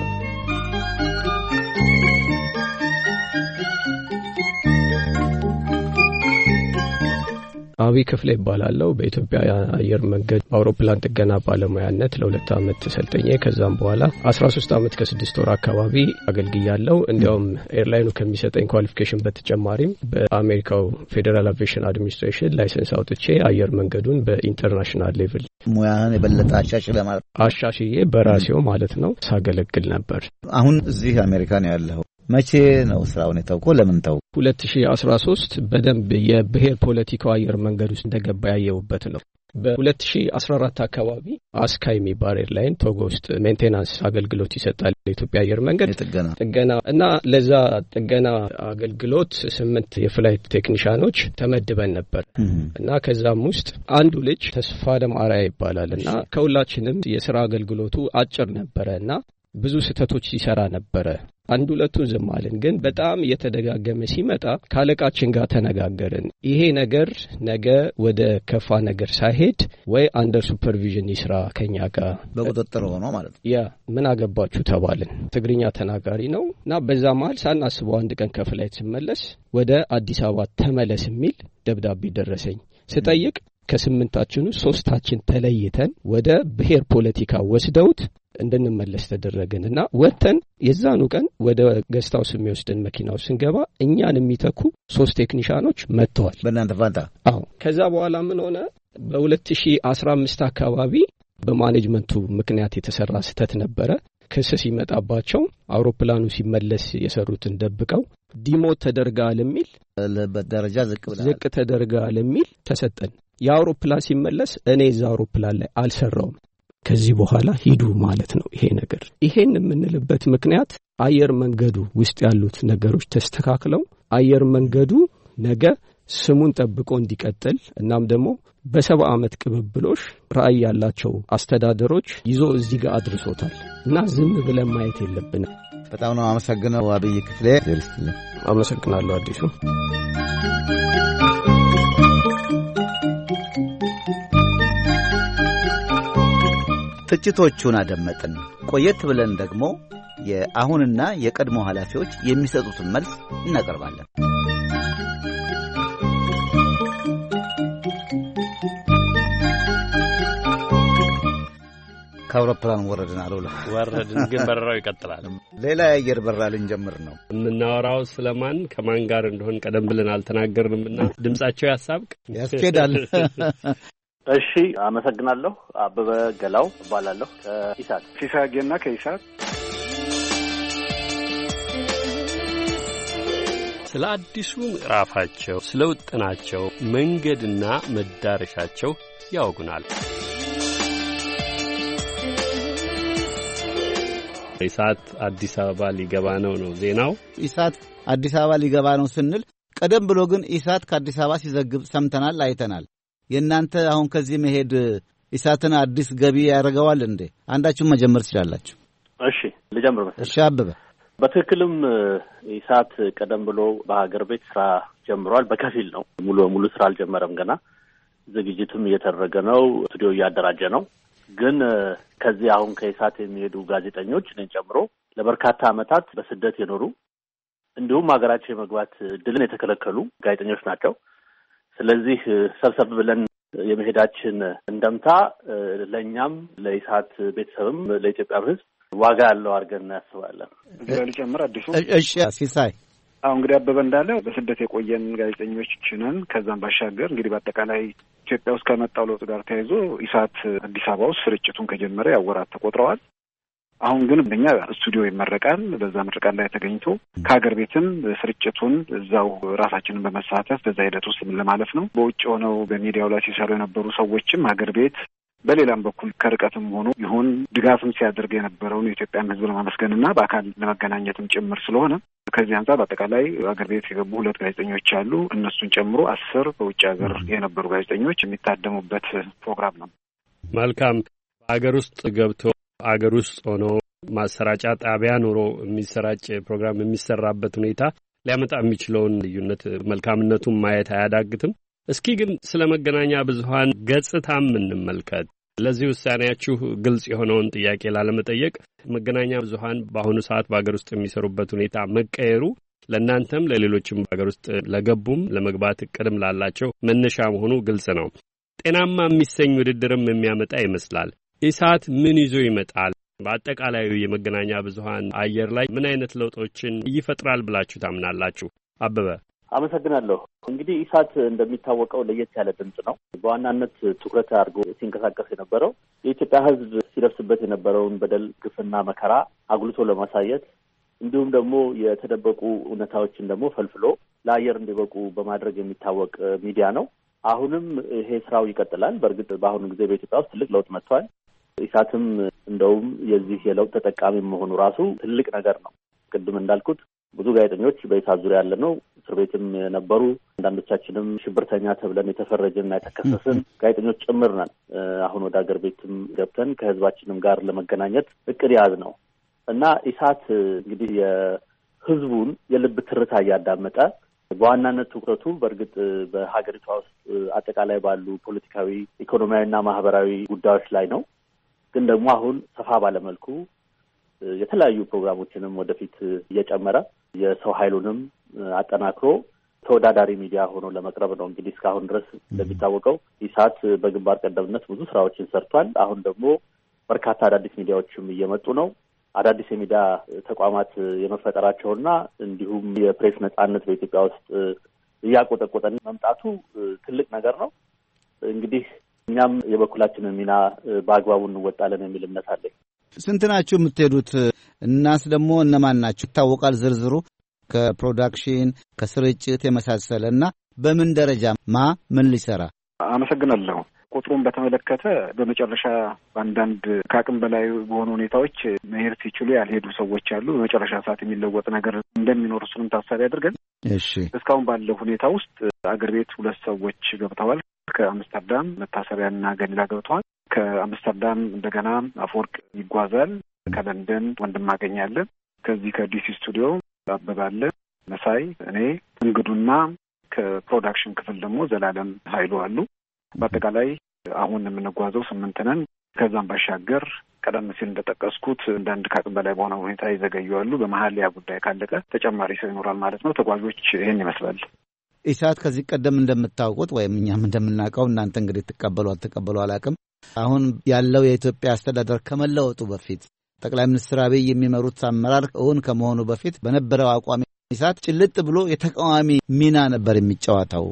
አብይ ክፍሌ ይባላል። በኢትዮጵያ አየር መንገድ አውሮፕላን ጥገና ባለሙያነት ለሁለት አመት ተሰልጠኜ ከዛም በኋላ አስራ ሶስት አመት ከስድስት ወር አካባቢ አገልግያለሁ። እንዲያውም ኤርላይኑ ከሚሰጠኝ ኳሊፊኬሽን በተጨማሪም በአሜሪካው ፌዴራል አቪዬሽን አድሚኒስትሬሽን ላይሰንስ አውጥቼ አየር መንገዱን በኢንተርናሽናል ሌቭል ሙያን የበለጠ አሻሽለ ማለት አሻሽዬ በራሴው ማለት ነው ሳገለግል ነበር። አሁን እዚህ አሜሪካ ነው ያለው። መቼ ነው ስራውን የተውኮ? ለምን ተው? ሁለት ሺህ አስራ ሶስት በደንብ የብሔር ፖለቲካው አየር መንገድ ውስጥ እንደገባ ያየውበት ነው። በ2014 አካባቢ አስካ የሚባል ኤርላይን ቶጎ ውስጥ ሜንቴናንስ አገልግሎት ይሰጣል ለኢትዮጵያ አየር መንገድ ጥገና ጥገና እና ለዛ ጥገና አገልግሎት ስምንት የፍላይት ቴክኒሻኖች ተመድበን ነበር እና ከዛም ውስጥ አንዱ ልጅ ተስፋ ደማራ ይባላልና ከሁላችንም የሥራ አገልግሎቱ አጭር ነበርና ብዙ ስህተቶች ሲሰራ ነበር። አንዱ ሁለቱን ዝም አልን። ግን በጣም እየተደጋገመ ሲመጣ ካለቃችን ጋር ተነጋገርን። ይሄ ነገር ነገ ወደ ከፋ ነገር ሳይሄድ ወይ አንደር ሱፐርቪዥን ይስራ ከኛ ጋር በቁጥጥር ሆኖ ማለት ነው። ያ ምን አገባችሁ ተባልን። ትግርኛ ተናጋሪ ነው እና በዛ መሃል ሳናስበው አንድ ቀን ከፍላይት ስመለስ ወደ አዲስ አበባ ተመለስ የሚል ደብዳቤ ደረሰኝ። ስጠይቅ ከስምንታችን ሶስታችን ተለይተን ወደ ብሔር ፖለቲካ ወስደውት እንድንመለስ ተደረገንና ወተን የዛኑ ቀን ወደ ገስታው የሚወስደን መኪናው ስንገባ እኛን የሚተኩ ሶስት ቴክኒሻኖች መጥተዋል በእናንተ ፋንታ። አዎ ከዛ በኋላ ምን ሆነ? በሁለት ሺህ አስራ አምስት አካባቢ በማኔጅመንቱ ምክንያት የተሰራ ስተት ነበረ። ክስ ሲመጣባቸው አውሮፕላኑ ሲመለስ የሰሩትን ደብቀው ዲሞት ተደርጋል የሚል በደረጃ ዝቅ ብላ ዝቅ ተደርጋል የሚል ተሰጠን። የአውሮፕላን ሲመለስ እኔ እዛ አውሮፕላን ላይ አልሰራውም፣ ከዚህ በኋላ ሂዱ ማለት ነው ይሄ ነገር። ይሄን የምንልበት ምክንያት አየር መንገዱ ውስጥ ያሉት ነገሮች ተስተካክለው አየር መንገዱ ነገ ስሙን ጠብቆ እንዲቀጥል እናም ደግሞ በሰባ ዓመት ቅብብሎሽ ራዕይ ያላቸው አስተዳደሮች ይዞ እዚህ ጋር አድርሶታል እና ዝም ብለን ማየት የለብንም። በጣም ነው አመሰግናለሁ አብይ ክፍሌ። ይርስትልኝ። አመሰግናለሁ አዲሱ። ትችቶቹን አደመጥን። ቆየት ብለን ደግሞ የአሁንና የቀድሞ ኃላፊዎች የሚሰጡትን መልስ እናቀርባለን። ከአውሮፕላን ወረድን አሉላ ወረድን፣ ግን በረራው ይቀጥላል። ሌላ የአየር በረራ ልንጀምር ነው። የምናወራው ስለማን ከማን ጋር እንደሆን ቀደም ብለን አልተናገርንምና ድምጻቸው ያሳብቅ ያስኬዳል። እሺ፣ አመሰግናለሁ። አበበ ገላው እባላለሁ ከኢሳት ሲሳጌና ከኢሳት። ስለ አዲሱ ምዕራፋቸው፣ ስለ ውጥናቸው መንገድና መዳረሻቸው ያወጉናል። ኢሳት አዲስ አበባ ሊገባ ነው ነው ዜናው። ኢሳት አዲስ አበባ ሊገባ ነው ስንል ቀደም ብሎ ግን ኢሳት ከአዲስ አበባ ሲዘግብ ሰምተናል፣ አይተናል። የእናንተ አሁን ከዚህ መሄድ ኢሳትን አዲስ ገቢ ያደርገዋል እንዴ? አንዳችሁም መጀመር ትችላላችሁ። እሺ ልጀምር መሰለኝ። እሺ አበበ። በትክክልም ኢሳት ቀደም ብሎ በሀገር ቤት ስራ ጀምሯል። በከፊል ነው፣ ሙሉ በሙሉ ስራ አልጀመረም ገና። ዝግጅትም እየተደረገ ነው፣ ስቱዲዮ እያደራጀ ነው። ግን ከዚህ አሁን ከኢሳት የሚሄዱ ጋዜጠኞች እኔን ጨምሮ ለበርካታ ዓመታት በስደት የኖሩ እንዲሁም ሀገራቸው የመግባት እድልን የተከለከሉ ጋዜጠኞች ናቸው። ስለዚህ ሰብሰብ ብለን የመሄዳችን እንደምታ ለእኛም ለኢሳት ቤተሰብም ለኢትዮጵያ ሕዝብ ዋጋ ያለው አድርገን እናስባለን። እዚህ ላይ ልጨምር አዲሱ። እሺ ሲሳይ። አሁን እንግዲህ አበበ እንዳለ በስደት የቆየን ጋዜጠኞች ነን። ከዛም ባሻገር እንግዲህ በአጠቃላይ ኢትዮጵያ ውስጥ ከመጣው ለውጥ ጋር ተያይዞ ኢሳት አዲስ አበባ ውስጥ ስርጭቱን ከጀመረ ያው ወራት ተቆጥረዋል። አሁን ግን በእኛ ስቱዲዮ ይመረቃል። በዛ ምርቃት ላይ ተገኝቶ ከሀገር ቤትም ስርጭቱን እዛው ራሳችንን በመሳተፍ በዛ ሂደት ውስጥ ለማለፍ ነው። በውጭ ሆነው በሚዲያው ላይ ሲሰሩ የነበሩ ሰዎችም ሀገር ቤት በሌላም በኩል ከርቀትም ሆኖ ይሁን ድጋፍም ሲያደርግ የነበረውን የኢትዮጵያን ሕዝብ ለማመስገንና በአካል ለመገናኘትም ጭምር ስለሆነ ከዚህ አንጻር በአጠቃላይ ሀገር ቤት የገቡ ሁለት ጋዜጠኞች አሉ። እነሱን ጨምሮ አስር በውጭ ሀገር የነበሩ ጋዜጠኞች የሚታደሙበት ፕሮግራም ነው። መልካም። በሀገር ውስጥ ገብቶ አገር ውስጥ ሆኖ ማሰራጫ ጣቢያ ኖሮ የሚሰራጭ ፕሮግራም የሚሰራበት ሁኔታ ሊያመጣ የሚችለውን ልዩነት መልካምነቱን ማየት አያዳግትም። እስኪ ግን ስለ መገናኛ ብዙሃን ገጽታም እንመልከት። ለዚህ ውሳኔያችሁ ግልጽ የሆነውን ጥያቄ ላለመጠየቅ መገናኛ ብዙሃን በአሁኑ ሰዓት በአገር ውስጥ የሚሰሩበት ሁኔታ መቀየሩ ለእናንተም ለሌሎችም በአገር ውስጥ ለገቡም ለመግባት እቅድም ላላቸው መነሻ መሆኑ ግልጽ ነው። ጤናማ የሚሰኝ ውድድርም የሚያመጣ ይመስላል። ኢሳት ምን ይዞ ይመጣል? በአጠቃላዩ የመገናኛ ብዙሃን አየር ላይ ምን አይነት ለውጦችን ይፈጥራል ብላችሁ ታምናላችሁ? አበበ። አመሰግናለሁ። እንግዲህ ኢሳት እንደሚታወቀው ለየት ያለ ድምጽ ነው። በዋናነት ትኩረት አድርጎ ሲንቀሳቀስ የነበረው የኢትዮጵያ ሕዝብ ሲደርስበት የነበረውን በደል፣ ግፍና መከራ አጉልቶ ለማሳየት እንዲሁም ደግሞ የተደበቁ እውነታዎችን ደግሞ ፈልፍሎ ለአየር እንዲበቁ በማድረግ የሚታወቅ ሚዲያ ነው። አሁንም ይሄ ስራው ይቀጥላል። በእርግጥ በአሁኑ ጊዜ በኢትዮጵያ ውስጥ ትልቅ ለውጥ መጥቷል። ኢሳትም እንደውም የዚህ የለውጥ ተጠቃሚ መሆኑ ራሱ ትልቅ ነገር ነው። ቅድም እንዳልኩት ብዙ ጋዜጠኞች በኢሳት ዙሪያ ያለ ነው እስር ቤትም የነበሩ አንዳንዶቻችንም ሽብርተኛ ተብለን የተፈረጅንና የተከሰስን ጋዜጠኞች ጭምር ነን። አሁን ወደ ሀገር ቤትም ገብተን ከህዝባችንም ጋር ለመገናኘት እቅድ ያዝ ነው እና ኢሳት እንግዲህ የህዝቡን የልብ ትርታ እያዳመጠ በዋናነት ትኩረቱ በእርግጥ በሀገሪቷ ውስጥ አጠቃላይ ባሉ ፖለቲካዊ፣ ኢኮኖሚያዊና ማህበራዊ ጉዳዮች ላይ ነው። ግን ደግሞ አሁን ሰፋ ባለመልኩ የተለያዩ ፕሮግራሞችንም ወደፊት እየጨመረ የሰው ኃይሉንም አጠናክሮ ተወዳዳሪ ሚዲያ ሆኖ ለመቅረብ ነው። እንግዲህ እስካሁን ድረስ እንደሚታወቀው ኢሳት በግንባር ቀደምነት ብዙ ስራዎችን ሰርቷል። አሁን ደግሞ በርካታ አዳዲስ ሚዲያዎችም እየመጡ ነው። አዳዲስ የሚዲያ ተቋማት የመፈጠራቸውና እንዲሁም የፕሬስ ነጻነት በኢትዮጵያ ውስጥ እያቆጠቆጠን መምጣቱ ትልቅ ነገር ነው። እንግዲህ እኛም የበኩላችንን ሚና በአግባቡ እንወጣለን የሚል እምነት አለኝ። ስንት ናችሁ የምትሄዱት? እናስ ደግሞ እነማን ናችሁ? ይታወቃል ዝርዝሩ ከፕሮዳክሽን ከስርጭት የመሳሰለና በምን ደረጃ ማ ምን ሊሰራ? አመሰግናለሁ። ቁጥሩን በተመለከተ በመጨረሻ በአንዳንድ ከአቅም በላይ በሆኑ ሁኔታዎች መሄድ ሲችሉ ያልሄዱ ሰዎች አሉ። በመጨረሻ ሰዓት የሚለወጥ ነገር እንደሚኖር እሱንም ታሳቢ አድርገን እሺ፣ እስካሁን ባለው ሁኔታ ውስጥ አገር ቤት ሁለት ሰዎች ገብተዋል። ከአምስተርዳም መታሰቢያና ገሊላ ገብተዋል። ከአምስተርዳም እንደገና አፈወርቅ ይጓዛል። ከለንደን ወንድም አገኛለን። ከዚህ ከዲሲ ስቱዲዮ አበባለ መሳይ፣ እኔ እንግዱና ከፕሮዳክሽን ክፍል ደግሞ ዘላለም ኃይሉ አሉ። በአጠቃላይ አሁን የምንጓዘው ስምንት ነን። ከዛም ባሻገር ቀደም ሲል እንደጠቀስኩት አንዳንድ ከአቅም በላይ በሆነ ሁኔታ ይዘገዩ አሉ። በመሀል ያ ጉዳይ ካለቀ ተጨማሪ ሰው ይኖራል ማለት ነው። ተጓዦች ይህን ይመስላል። ኢሳት ከዚህ ቀደም እንደምታውቁት ወይም እኛም እንደምናውቀው እናንተ እንግዲህ ትቀበሉ አትቀበሉ አላውቅም፣ አሁን ያለው የኢትዮጵያ አስተዳደር ከመለወጡ በፊት ጠቅላይ ሚኒስትር አብይ የሚመሩት አመራር እውን ከመሆኑ በፊት በነበረው አቋም ኢሳት ጭልጥ ብሎ የተቃዋሚ ሚና ነበር የሚጫወተው።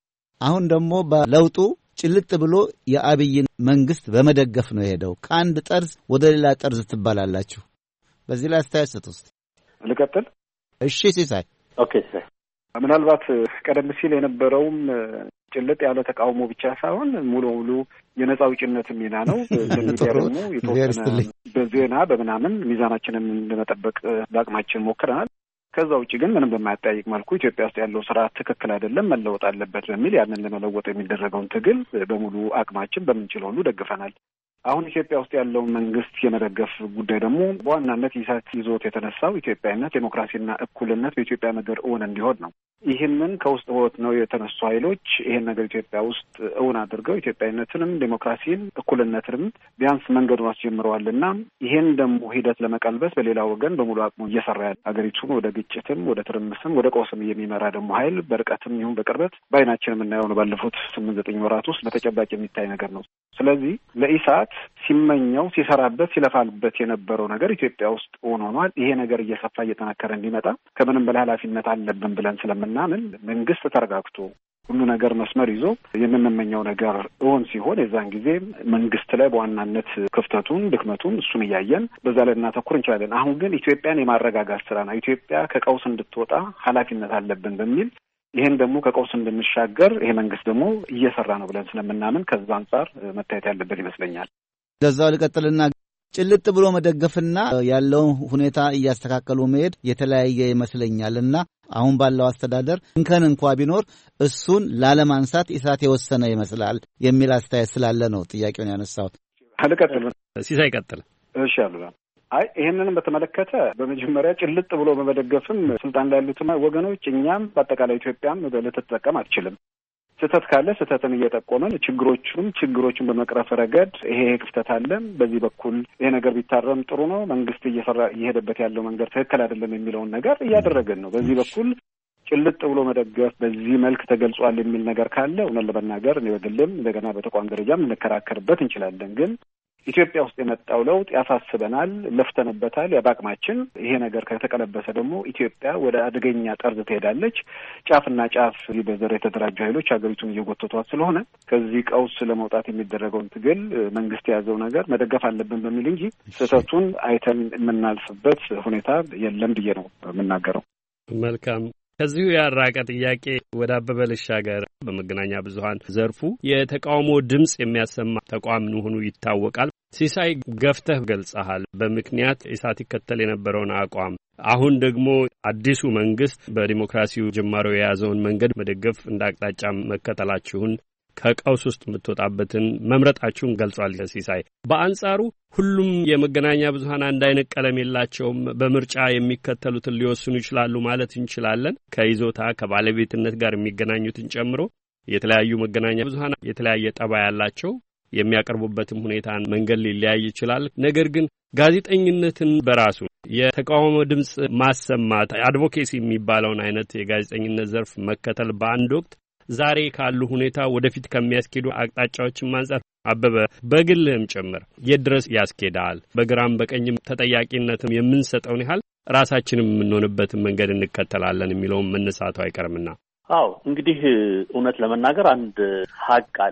አሁን ደግሞ በለውጡ ጭልጥ ብሎ የአብይን መንግስት በመደገፍ ነው የሄደው። ከአንድ ጠርዝ ወደ ሌላ ጠርዝ ትባላላችሁ። በዚህ ላይ አስተያየት ስጡ እስቲ። ልቀጥል? እሺ ሲሳይ። ኦኬ ሲሳይ። ምናልባት ቀደም ሲል የነበረውም ጭልጥ ያለ ተቃውሞ ብቻ ሳይሆን ሙሉ ሙሉ የነጻ አውጪነት ሚና ነው። ለሚዲያ ደግሞ የተወሰነ በዜና በምናምን ሚዛናችንን ለመጠበቅ በአቅማችን ሞክረናል። ከዛ ውጪ ግን ምንም በማያጠያይቅ መልኩ ኢትዮጵያ ውስጥ ያለው ስርዓት ትክክል አይደለም፣ መለወጥ አለበት በሚል ያንን ለመለወጥ የሚደረገውን ትግል በሙሉ አቅማችን በምንችለው ሁሉ ደግፈናል። አሁን ኢትዮጵያ ውስጥ ያለውን መንግስት የመደገፍ ጉዳይ ደግሞ በዋናነት ኢሳት ይዞት የተነሳው ኢትዮጵያዊነት፣ ዴሞክራሲና እኩልነት በኢትዮጵያ ነገር እውን እንዲሆን ነው። ይህንን ከውስጥ ህይወት ነው የተነሱ ኃይሎች ይህን ነገር ኢትዮጵያ ውስጥ እውን አድርገው ኢትዮጵያዊነትንም ዴሞክራሲን እኩልነትንም ቢያንስ መንገዱን አስጀምረዋልና ይህን ደግሞ ሂደት ለመቀልበስ በሌላ ወገን በሙሉ አቅሙ እየሰራ ያለ ሀገሪቱን ወደ ግጭትም ወደ ትርምስም ወደ ቀውስም የሚመራ ደግሞ ኃይል በርቀትም ይሁን በቅርበት በዓይናችን የምናየው ነው። ባለፉት ስምንት ዘጠኝ ወራት ውስጥ በተጨባጭ የሚታይ ነገር ነው። ስለዚህ ለኢሳት ሲመኘው ሲሰራበት ሲለፋልበት የነበረው ነገር ኢትዮጵያ ውስጥ እውን ሆኗል። ይሄ ነገር እየሰፋ እየጠናከረ እንዲመጣ ከምንም በላይ ኃላፊነት አለብን ብለን ስለምናምን መንግስት ተረጋግቶ ሁሉ ነገር መስመር ይዞ የምንመኘው ነገር እውን ሲሆን የዛን ጊዜ መንግስት ላይ በዋናነት ክፍተቱን ድክመቱን እሱን እያየን በዛ ላይ እናተኩር እንችላለን። አሁን ግን ኢትዮጵያን የማረጋጋት ስራ ነው። ኢትዮጵያ ከቀውስ እንድትወጣ ኃላፊነት አለብን በሚል ይሄን ደግሞ ከቀውስ እንድንሻገር ይሄ መንግስት ደግሞ እየሰራ ነው ብለን ስለምናምን ከዛ አንጻር መታየት ያለበት ይመስለኛል። ለዛው ልቀጥልና ጭልጥ ብሎ መደገፍና ያለውን ሁኔታ እያስተካከሉ መሄድ የተለያየ ይመስለኛልና አሁን ባለው አስተዳደር እንከን እንኳ ቢኖር እሱን ላለማንሳት ኢሳት የወሰነ ይመስላል የሚል አስተያየት ስላለ ነው ጥያቄውን ያነሳሁት። ልቀጥል? ሲሳይ ቀጥል። እሺ አሉላ። አይ ይሄንንም በተመለከተ በመጀመሪያ ጭልጥ ብሎ በመደገፍም ስልጣን ላይ ያሉት ወገኖች እኛም በአጠቃላይ ኢትዮጵያም ልትጠቀም አትችልም። ስህተት ካለ ስህተትን እየጠቆመን ችግሮቹንም ችግሮቹን በመቅረፍ ረገድ ይሄ ክፍተት አለ፣ በዚህ በኩል ይሄ ነገር ቢታረም ጥሩ ነው፣ መንግስት እየሰራ እየሄደበት ያለው መንገድ ትክክል አይደለም የሚለውን ነገር እያደረገን ነው። በዚህ በኩል ጭልጥ ብሎ መደገፍ በዚህ መልክ ተገልጿል የሚል ነገር ካለ እውነት ለመናገር እኔ በግልም እንደገና በተቋም ደረጃም እንከራከርበት እንችላለን። ግን ኢትዮጵያ ውስጥ የመጣው ለውጥ ያሳስበናል፣ ለፍተንበታል። ያባቅማችን ይሄ ነገር ከተቀለበሰ ደግሞ ኢትዮጵያ ወደ አደገኛ ጠርዝ ትሄዳለች። ጫፍና ጫፍ በዘር የተደራጁ ኃይሎች ሀገሪቱን እየጎተቷት ስለሆነ ከዚህ ቀውስ ለመውጣት የሚደረገውን ትግል መንግስት የያዘው ነገር መደገፍ አለብን በሚል እንጂ ስህተቱን አይተን የምናልፍበት ሁኔታ የለም ብዬ ነው የምናገረው። መልካም። ከዚሁ ያራቀ ጥያቄ ወደ አበበ ልሻገር። በመገናኛ ብዙኃን ዘርፉ የተቃውሞ ድምጽ የሚያሰማ ተቋም መሆኑ ይታወቃል። ሲሳይ ገፍተህ ገልጸሃል። በምክንያት ኢሳት ይከተል የነበረውን አቋም አሁን ደግሞ አዲሱ መንግስት በዲሞክራሲው ጅማሮ የያዘውን መንገድ መደገፍ እንዳቅጣጫ መከተላችሁን ከቀውስ ውስጥ የምትወጣበትን መምረጣችሁን ገልጿል ሲሳይ። በአንጻሩ ሁሉም የመገናኛ ብዙኃን አንድ አይነት ቀለም የላቸውም፣ በምርጫ የሚከተሉትን ሊወስኑ ይችላሉ ማለት እንችላለን። ከይዞታ ከባለቤትነት ጋር የሚገናኙትን ጨምሮ የተለያዩ መገናኛ ብዙኃን የተለያየ ጠባይ ያላቸው የሚያቀርቡበትም ሁኔታ መንገድ ሊለያይ ይችላል። ነገር ግን ጋዜጠኝነትን በራሱ የተቃውሞ ድምጽ ማሰማት አድቮኬሲ የሚባለውን አይነት የጋዜጠኝነት ዘርፍ መከተል በአንድ ወቅት ዛሬ ካሉ ሁኔታ ወደፊት ከሚያስኬዱ አቅጣጫዎችን አንጻር አበበ በግልህም ጭምር የድረስ ያስኬዳል? በግራም በቀኝም ተጠያቂነትም የምንሰጠውን ያህል ራሳችንም የምንሆንበትን መንገድ እንከተላለን የሚለውን መነሳቱ አይቀርምና። አዎ እንግዲህ እውነት ለመናገር አንድ ሀቅ አለ።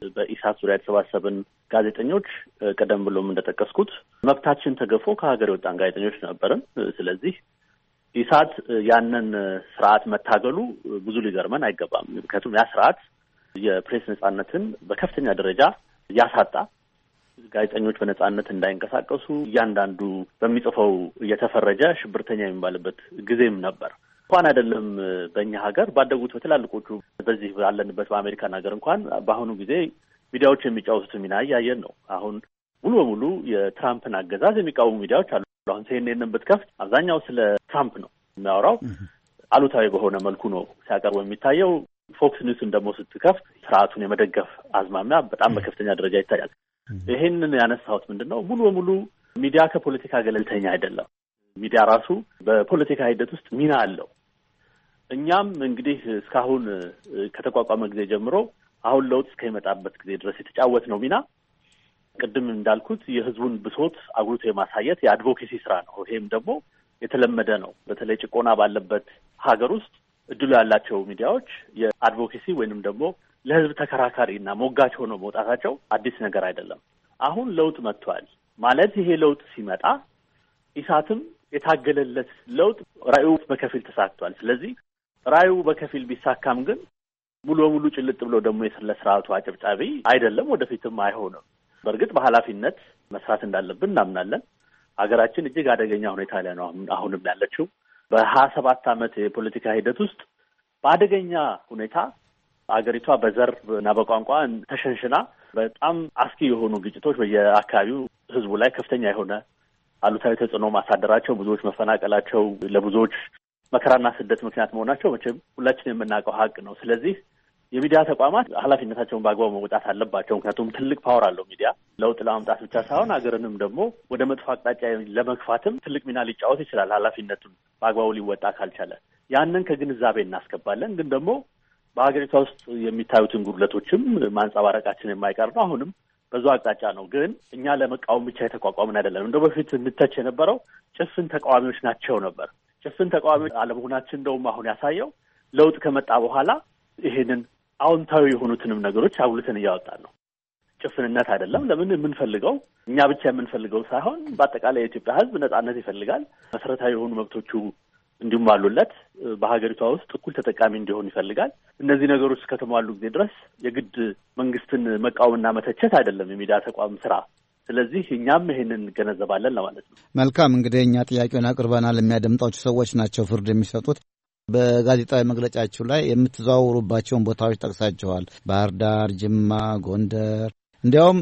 በኢሳት ዙሪያ የተሰባሰብን ጋዜጠኞች ቀደም ብሎም እንደተጠቀስኩት መብታችን ተገፎ ከሀገር የወጣን ጋዜጠኞች ነበርን። ስለዚህ ኢሳት ያንን ስርዓት መታገሉ ብዙ ሊገርመን አይገባም። ምክንያቱም ያ ስርዓት የፕሬስ ነጻነትን በከፍተኛ ደረጃ ያሳጣ፣ ጋዜጠኞች በነጻነት እንዳይንቀሳቀሱ እያንዳንዱ በሚጽፈው እየተፈረጀ ሽብርተኛ የሚባልበት ጊዜም ነበር። እንኳን አይደለም በእኛ ሀገር ባደጉት በትላልቆቹ በዚህ ባለንበት በአሜሪካን ሀገር እንኳን በአሁኑ ጊዜ ሚዲያዎች የሚጫወቱት ሚና እያየን ነው። አሁን ሙሉ በሙሉ የትራምፕን አገዛዝ የሚቃወሙ ሚዲያዎች አሉ። አሁን ሲኤንኤንን ብትከፍት አብዛኛው ስለ ትራምፕ ነው የሚያወራው። አሉታዊ በሆነ መልኩ ነው ሲያቀርቡ የሚታየው። ፎክስ ኒውስን ደግሞ ስትከፍት ስርዓቱን የመደገፍ አዝማሚያ በጣም በከፍተኛ ደረጃ ይታያል። ይሄንን ያነሳሁት ምንድን ነው፣ ሙሉ በሙሉ ሚዲያ ከፖለቲካ ገለልተኛ አይደለም። ሚዲያ ራሱ በፖለቲካ ሂደት ውስጥ ሚና አለው። እኛም እንግዲህ እስካሁን ከተቋቋመ ጊዜ ጀምሮ አሁን ለውጥ እስከሚመጣበት ጊዜ ድረስ የተጫወትነው ሚና ቅድም እንዳልኩት የህዝቡን ብሶት አጉልቶ የማሳየት የአድቮኬሲ ስራ ነው። ይሄም ደግሞ የተለመደ ነው። በተለይ ጭቆና ባለበት ሀገር ውስጥ እድሉ ያላቸው ሚዲያዎች የአድቮኬሲ ወይንም ደግሞ ለህዝብ ተከራካሪ እና ሞጋች ሆነው መውጣታቸው አዲስ ነገር አይደለም። አሁን ለውጥ መጥቷል ማለት ይሄ ለውጥ ሲመጣ ኢሳትም የታገለለት ለውጥ ራዕዩ በከፊል ተሳክቷል። ስለዚህ ራዕዩ በከፊል ቢሳካም ግን ሙሉ በሙሉ ጭልጥ ብሎ ደግሞ የስለ ስርዓቱ አጨብጫቢ አይደለም፣ ወደፊትም አይሆንም። በእርግጥ በኃላፊነት መስራት እንዳለብን እናምናለን። ሀገራችን እጅግ አደገኛ ሁኔታ ላይ ነው አሁንም ያለችው። በሀያ ሰባት ዓመት የፖለቲካ ሂደት ውስጥ በአደገኛ ሁኔታ አገሪቷ በዘር እና በቋንቋ ተሸንሽና በጣም አስኪ የሆኑ ግጭቶች በየአካባቢው ህዝቡ ላይ ከፍተኛ የሆነ አሉታዊ ተጽዕኖ ማሳደራቸው፣ ብዙዎች መፈናቀላቸው፣ ለብዙዎች መከራና ስደት ምክንያት መሆናቸው መቼም ሁላችን የምናውቀው ሀቅ ነው። ስለዚህ የሚዲያ ተቋማት ኃላፊነታቸውን በአግባቡ መውጣት አለባቸው። ምክንያቱም ትልቅ ፓወር አለው ሚዲያ። ለውጥ ለማምጣት ብቻ ሳይሆን ሀገርንም ደግሞ ወደ መጥፎ አቅጣጫ ለመግፋትም ትልቅ ሚና ሊጫወት ይችላል። ኃላፊነቱን በአግባቡ ሊወጣ ካልቻለ ያንን ከግንዛቤ እናስገባለን። ግን ደግሞ በሀገሪቷ ውስጥ የሚታዩትን ጉድለቶችም ማንጸባረቃችን የማይቀር ነው። አሁንም በዙ አቅጣጫ ነው። ግን እኛ ለመቃወም ብቻ የተቋቋምን አይደለም። እንደው በፊት እንተች የነበረው ጭፍን ተቃዋሚዎች ናቸው ነበር። ጭፍን ተቃዋሚዎች አለመሆናችን እንደውም አሁን ያሳየው ለውጥ ከመጣ በኋላ ይሄንን አዎንታዊ የሆኑትንም ነገሮች አጉልተን እያወጣን ነው። ጭፍንነት አይደለም። ለምን የምንፈልገው እኛ ብቻ የምንፈልገው ሳይሆን በአጠቃላይ የኢትዮጵያ ሕዝብ ነጻነት ይፈልጋል። መሰረታዊ የሆኑ መብቶቹ እንዲሁም አሉለት። በሀገሪቷ ውስጥ እኩል ተጠቃሚ እንዲሆን ይፈልጋል። እነዚህ ነገሮች እስከተሟሉ ጊዜ ድረስ የግድ መንግስትን መቃወምና መተቸት አይደለም የሚዲያ ተቋም ስራ። ስለዚህ እኛም ይሄንን እንገነዘባለን ለማለት ነው። መልካም። እንግዲህ እኛ ጥያቄውን አቅርበናል። የሚያደምጣችሁ ሰዎች ናቸው ፍርድ የሚሰጡት። በጋዜጣዊ መግለጫችሁ ላይ የምትዘዋውሩባቸውን ቦታዎች ጠቅሳችኋል። ባህር ዳር፣ ጅማ፣ ጎንደር እንዲያውም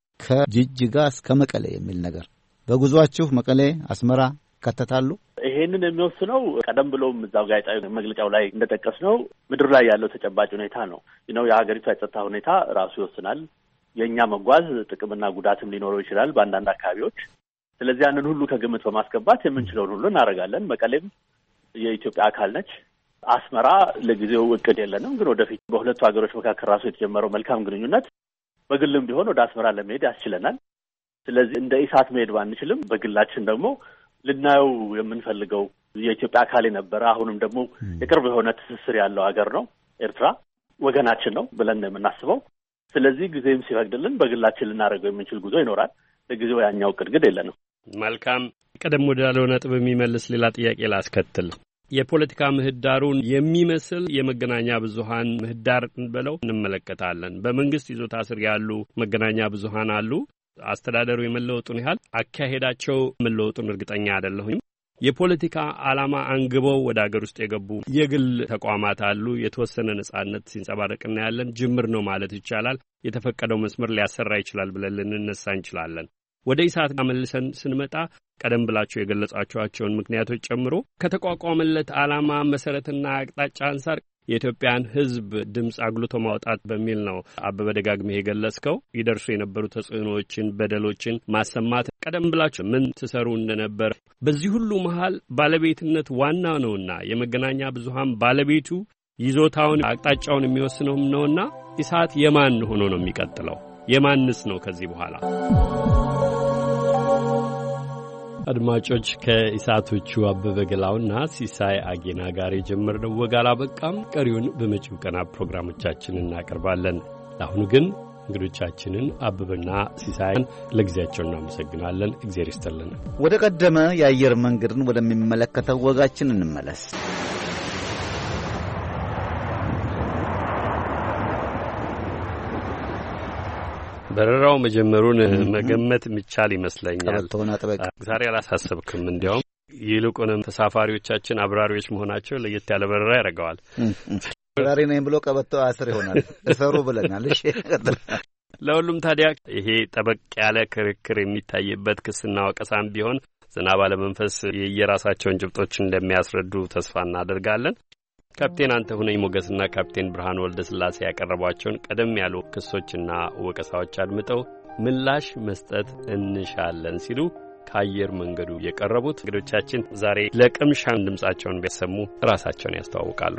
ከጅጅጋ እስከ መቀሌ የሚል ነገር። በጉዟችሁ መቀሌ፣ አስመራ ይካተታሉ? ይሄንን የሚወስነው ቀደም ብሎም እዛው ጋዜጣዊ መግለጫው ላይ እንደጠቀስነው ምድር ላይ ያለው ተጨባጭ ሁኔታ ነው ነው የሀገሪቷ የጸጥታ ሁኔታ ራሱ ይወስናል። የእኛ መጓዝ ጥቅምና ጉዳትም ሊኖረው ይችላል በአንዳንድ አካባቢዎች። ስለዚህ ያንን ሁሉ ከግምት በማስገባት የምንችለውን ሁሉ እናደርጋለን። መቀሌም የኢትዮጵያ አካል ነች። አስመራ ለጊዜው እቅድ የለንም፣ ግን ወደፊት በሁለቱ ሀገሮች መካከል ራሱ የተጀመረው መልካም ግንኙነት በግልም ቢሆን ወደ አስመራ ለመሄድ ያስችለናል። ስለዚህ እንደ ኢሳት መሄድ ባንችልም በግላችን ደግሞ ልናየው የምንፈልገው የኢትዮጵያ አካል የነበረ አሁንም ደግሞ የቅርብ የሆነ ትስስር ያለው ሀገር ነው ኤርትራ፣ ወገናችን ነው ብለን የምናስበው። ስለዚህ ጊዜም ሲፈቅድልን በግላችን ልናደርገው የምንችል ጉዞ ይኖራል። ለጊዜው ያኛው እቅድ ግን የለንም። መልካም። ቀደም ወዳለው ነጥብ የሚመልስ ሌላ ጥያቄ ላስከትል። የፖለቲካ ምህዳሩን የሚመስል የመገናኛ ብዙሃን ምህዳር ብለው እንመለከታለን። በመንግስት ይዞታ ስር ያሉ መገናኛ ብዙሃን አሉ። አስተዳደሩ የመለወጡን ያህል አካሄዳቸው መለወጡን እርግጠኛ አይደለሁም። የፖለቲካ ዓላማ አንግበው ወደ ሀገር ውስጥ የገቡ የግል ተቋማት አሉ። የተወሰነ ነጻነት ሲንጸባረቅ እናያለን። ጅምር ነው ማለት ይቻላል። የተፈቀደው መስመር ሊያሰራ ይችላል ብለን ልንነሳ እንችላለን። ወደ ኢሳት መልሰን ስንመጣ ቀደም ብላችሁ የገለጻችኋቸውን ምክንያቶች ጨምሮ ከተቋቋመለት ዓላማ መሰረትና አቅጣጫ አንጻር የኢትዮጵያን ሕዝብ ድምፅ አጉልቶ ማውጣት በሚል ነው አበበ ደጋግሜ የገለጽከው። ይደርሱ የነበሩ ተጽዕኖዎችን፣ በደሎችን ማሰማት ቀደም ብላችሁ ምን ትሰሩ እንደነበር። በዚህ ሁሉ መሃል ባለቤትነት ዋና ነውና የመገናኛ ብዙሃን ባለቤቱ ይዞታውን አቅጣጫውን የሚወስነውም ነውና ኢሳት የማን ሆኖ ነው የሚቀጥለው? የማንስ ነው ከዚህ በኋላ? አድማጮች ከኢሳቶቹ አበበ ገላውና ሲሳይ አጌና ጋር የጀመርነው ወግ አላበቃም። ቀሪውን በመጪው ቀናት ፕሮግራሞቻችን እናቀርባለን። ለአሁኑ ግን እንግዶቻችንን አበበና ሲሳይን ለጊዜያቸው እናመሰግናለን። እግዚአብሔር ይስጥልን። ወደ ቀደመ የአየር መንገድን ወደሚመለከተው ወጋችን እንመለስ። በረራው መጀመሩን መገመት የሚቻል ይመስለኛል። ተወናጠበቅ ዛሬ አላሳሰብክም። እንዲያውም ይልቁንም ተሳፋሪዎቻችን አብራሪዎች መሆናቸው ለየት ያለ በረራ ያደርገዋል። አብራሪ ነኝ ብሎ ቀበቶ አስር ይሆናል እሰሩ ብለናል። እሺ ለሁሉም ታዲያ ይሄ ጠበቅ ያለ ክርክር የሚታይበት ክስና ወቀሳም ቢሆን ዘና ባለ መንፈስ የየራሳቸውን ጭብጦች እንደሚያስረዱ ተስፋ እናደርጋለን። ካፕቴን አንተሁነኝ ሞገስና ካፕቴን ብርሃኑ ወልደስላሴ ያቀረቧቸውን ቀደም ያሉ ክሶችና ወቀሳዎች አድምጠው ምላሽ መስጠት እንሻለን ሲሉ ከአየር መንገዱ የቀረቡት እንግዶቻችን ዛሬ ለቅምሻን ድምጻቸውን ቢያሰሙ ራሳቸውን ያስተዋውቃሉ።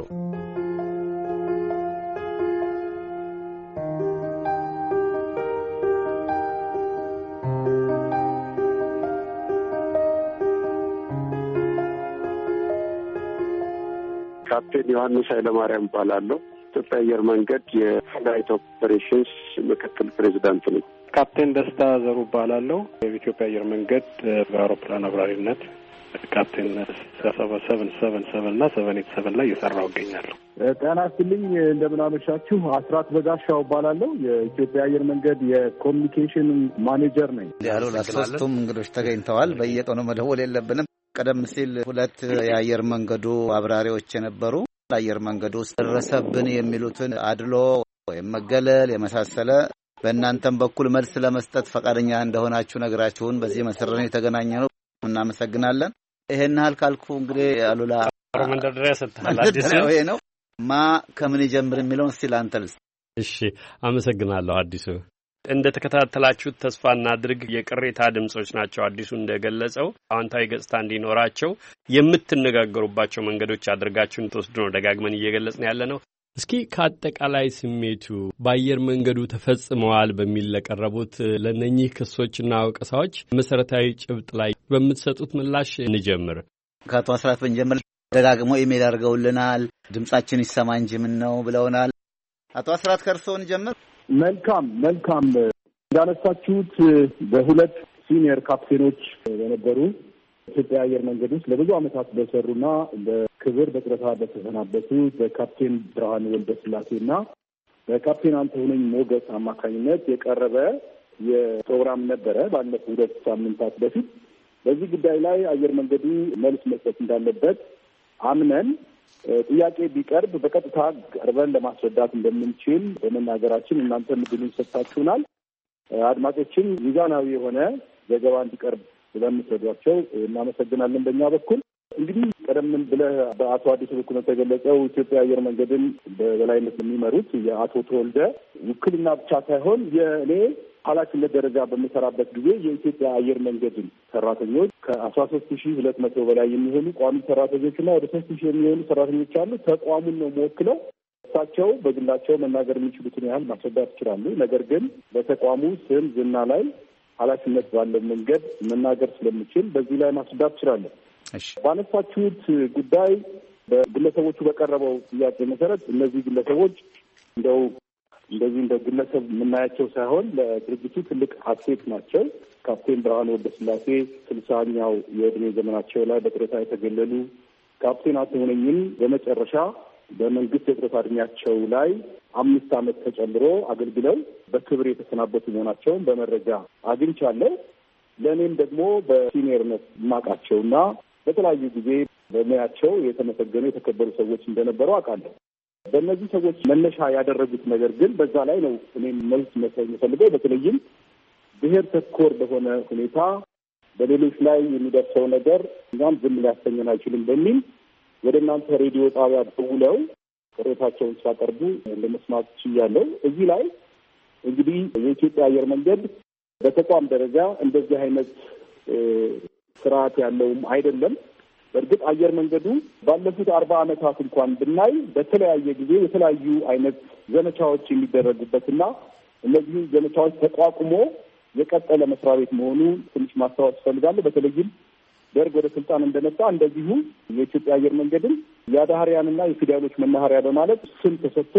ካፕቴን ዮሐንስ ኃይለማርያም እባላለሁ። ኢትዮጵያ አየር መንገድ የፍላይት ኦፕሬሽንስ ምክትል ፕሬዚዳንት ነኝ። ካፕቴን ደስታ ዘሩ እባላለሁ። የኢትዮጵያ አየር መንገድ በአውሮፕላን አብራሪነት ካፕቴን ሰቨን ሰቨን ሰቨን እና ሰቨን ኤይት ሰቨን ላይ እየሰራሁ እገኛለሁ። ጤና ይስጥልኝ፣ እንደምን አመሻችሁ። አስራት በጋሻው እባላለሁ። የኢትዮጵያ አየር መንገድ የኮሚኒኬሽን ማኔጀር ነኝ። ያሉ ለሶስቱም እንግዶች ተገኝተዋል። በየቀኑ መደወል የለብንም። ቀደም ሲል ሁለት የአየር መንገዱ አብራሪዎች የነበሩ አየር መንገዱ ውስጥ ደረሰብን የሚሉትን አድሎ ወይም መገለል የመሳሰለ በእናንተም በኩል መልስ ለመስጠት ፈቃደኛ እንደሆናችሁ ነገራችሁን በዚህ መሰረት የተገናኘ ነው። እናመሰግናለን። ይሄን ያህል ካልኩ እንግዲህ አሉላ መንደርደሪያ ሰጥተሃል። አዲስ ነው ማ ከምን ይጀምር የሚለውን እስቲ ላንተልስ። እሺ አመሰግናለሁ። አዲሱ እንደ ተከታተላችሁት ተስፋ እናድርግ የቅሬታ ድምጾች ናቸው። አዲሱ እንደገለጸው አዎንታዊ ገጽታ እንዲኖራቸው የምትነጋገሩባቸው መንገዶች አድርጋችሁን ተወስዶ ነው ደጋግመን እየገለጽን ያለ ነው። እስኪ ከአጠቃላይ ስሜቱ በአየር መንገዱ ተፈጽመዋል በሚል ለቀረቡት ለነኚህ ክሶችና ወቀሳዎች መሰረታዊ ጭብጥ ላይ በምትሰጡት ምላሽ እንጀምር። ከአቶ አስራት ብንጀምር ደጋግሞ ኢሜል አድርገውልናል። ድምጻችን ይሰማ እንጂ ምን ነው ብለውናል። አቶ አስራት ከርሶን ጀምር። መልካም መልካም እንዳነሳችሁት በሁለት ሲኒየር ካፕቴኖች በነበሩ ኢትዮጵያ አየር መንገድ ውስጥ ለብዙ ዓመታት በሰሩና በክብር በጡረታ በተሰናበቱ በካፕቴን ብርሃኑ ወልደስላሴና በካፕቴን አንተሁነኝ ሞገስ አማካኝነት የቀረበ የፕሮግራም ነበረ ባለፉት ሁለት ሳምንታት በፊት። በዚህ ጉዳይ ላይ አየር መንገዱ መልስ መስጠት እንዳለበት አምነን ጥያቄ ቢቀርብ በቀጥታ ቀርበን ለማስረዳት እንደምንችል በመናገራችን እናንተም ዕድሉን ሰጥታችሁናል። አድማጮችም ሚዛናዊ የሆነ ዘገባ እንዲቀርብ ስለምትረዷቸው እናመሰግናለን። በእኛ በኩል እንግዲህ ቀደም ብለህ በአቶ አዲሱ በኩል የተገለጸው ኢትዮጵያ አየር መንገድን በበላይነት የሚመሩት የአቶ ተወልደ ውክልና ብቻ ሳይሆን የእኔ ኃላፊነት ደረጃ በምሰራበት ጊዜ የኢትዮጵያ አየር መንገድን ሰራተኞች ከአስራ ሶስት ሺህ ሁለት መቶ በላይ የሚሆኑ ቋሚ ሰራተኞችና ወደ ሶስት ሺህ የሚሆኑ ሰራተኞች አሉ። ተቋሙን ነው የምወክለው። እሳቸው በግላቸው መናገር የሚችሉትን ያህል ማስረዳት ይችላሉ። ነገር ግን በተቋሙ ስም ዝና ላይ ኃላፊነት ባለው መንገድ መናገር ስለምችል በዚህ ላይ ማስረዳት ይችላለሁ። ባነሳችሁት ጉዳይ በግለሰቦቹ በቀረበው ጥያቄ መሰረት እነዚህ ግለሰቦች እንደው እንደዚህ እንደ ግለሰብ የምናያቸው ሳይሆን ለድርጅቱ ትልቅ ሀሴት ናቸው። ካፕቴን ብርሃኑ ወልደስላሴ ስልሳኛው የእድሜ ዘመናቸው ላይ በጡረታ የተገለሉ፣ ካፕቴን አንተሁነኝም በመጨረሻ በመንግስት የጡረታ እድሜያቸው ላይ አምስት ዓመት ተጨምሮ አገልግለው በክብር የተሰናበቱ መሆናቸውን በመረጃ አግኝቻለሁ። ለእኔም ደግሞ በሲኒየርነት የማውቃቸውና በተለያዩ ጊዜ በሙያቸው የተመሰገኑ የተከበሩ ሰዎች እንደነበሩ አውቃለሁ። በእነዚህ ሰዎች መነሻ ያደረጉት ነገር ግን በዛ ላይ ነው እኔም መልስ መስጠት የምፈልገው። በተለይም ብሔር ተኮር በሆነ ሁኔታ በሌሎች ላይ የሚደርሰው ነገር እኛም ዝም ሊያሰኘን አይችልም በሚል ወደ እናንተ ሬዲዮ ጣቢያ ደውለው ቅሬታቸውን ሲያቀርቡ ለመስማት ችያለሁ። እዚህ ላይ እንግዲህ የኢትዮጵያ አየር መንገድ በተቋም ደረጃ እንደዚህ አይነት ስርዓት ያለውም አይደለም። በእርግጥ አየር መንገዱ ባለፉት አርባ ዓመታት እንኳን ብናይ በተለያየ ጊዜ የተለያዩ አይነት ዘመቻዎች የሚደረጉበትና እነዚህ ዘመቻዎች ተቋቁሞ የቀጠለ መስሪያ ቤት መሆኑ ትንሽ ማስታወስ እፈልጋለሁ። በተለይም ደርግ ወደ ስልጣን እንደመጣ እንደዚሁ የኢትዮጵያ አየር መንገድን የአዳህሪያንና የፊደሎች መናኸሪያ በማለት ስም ተሰጥቶት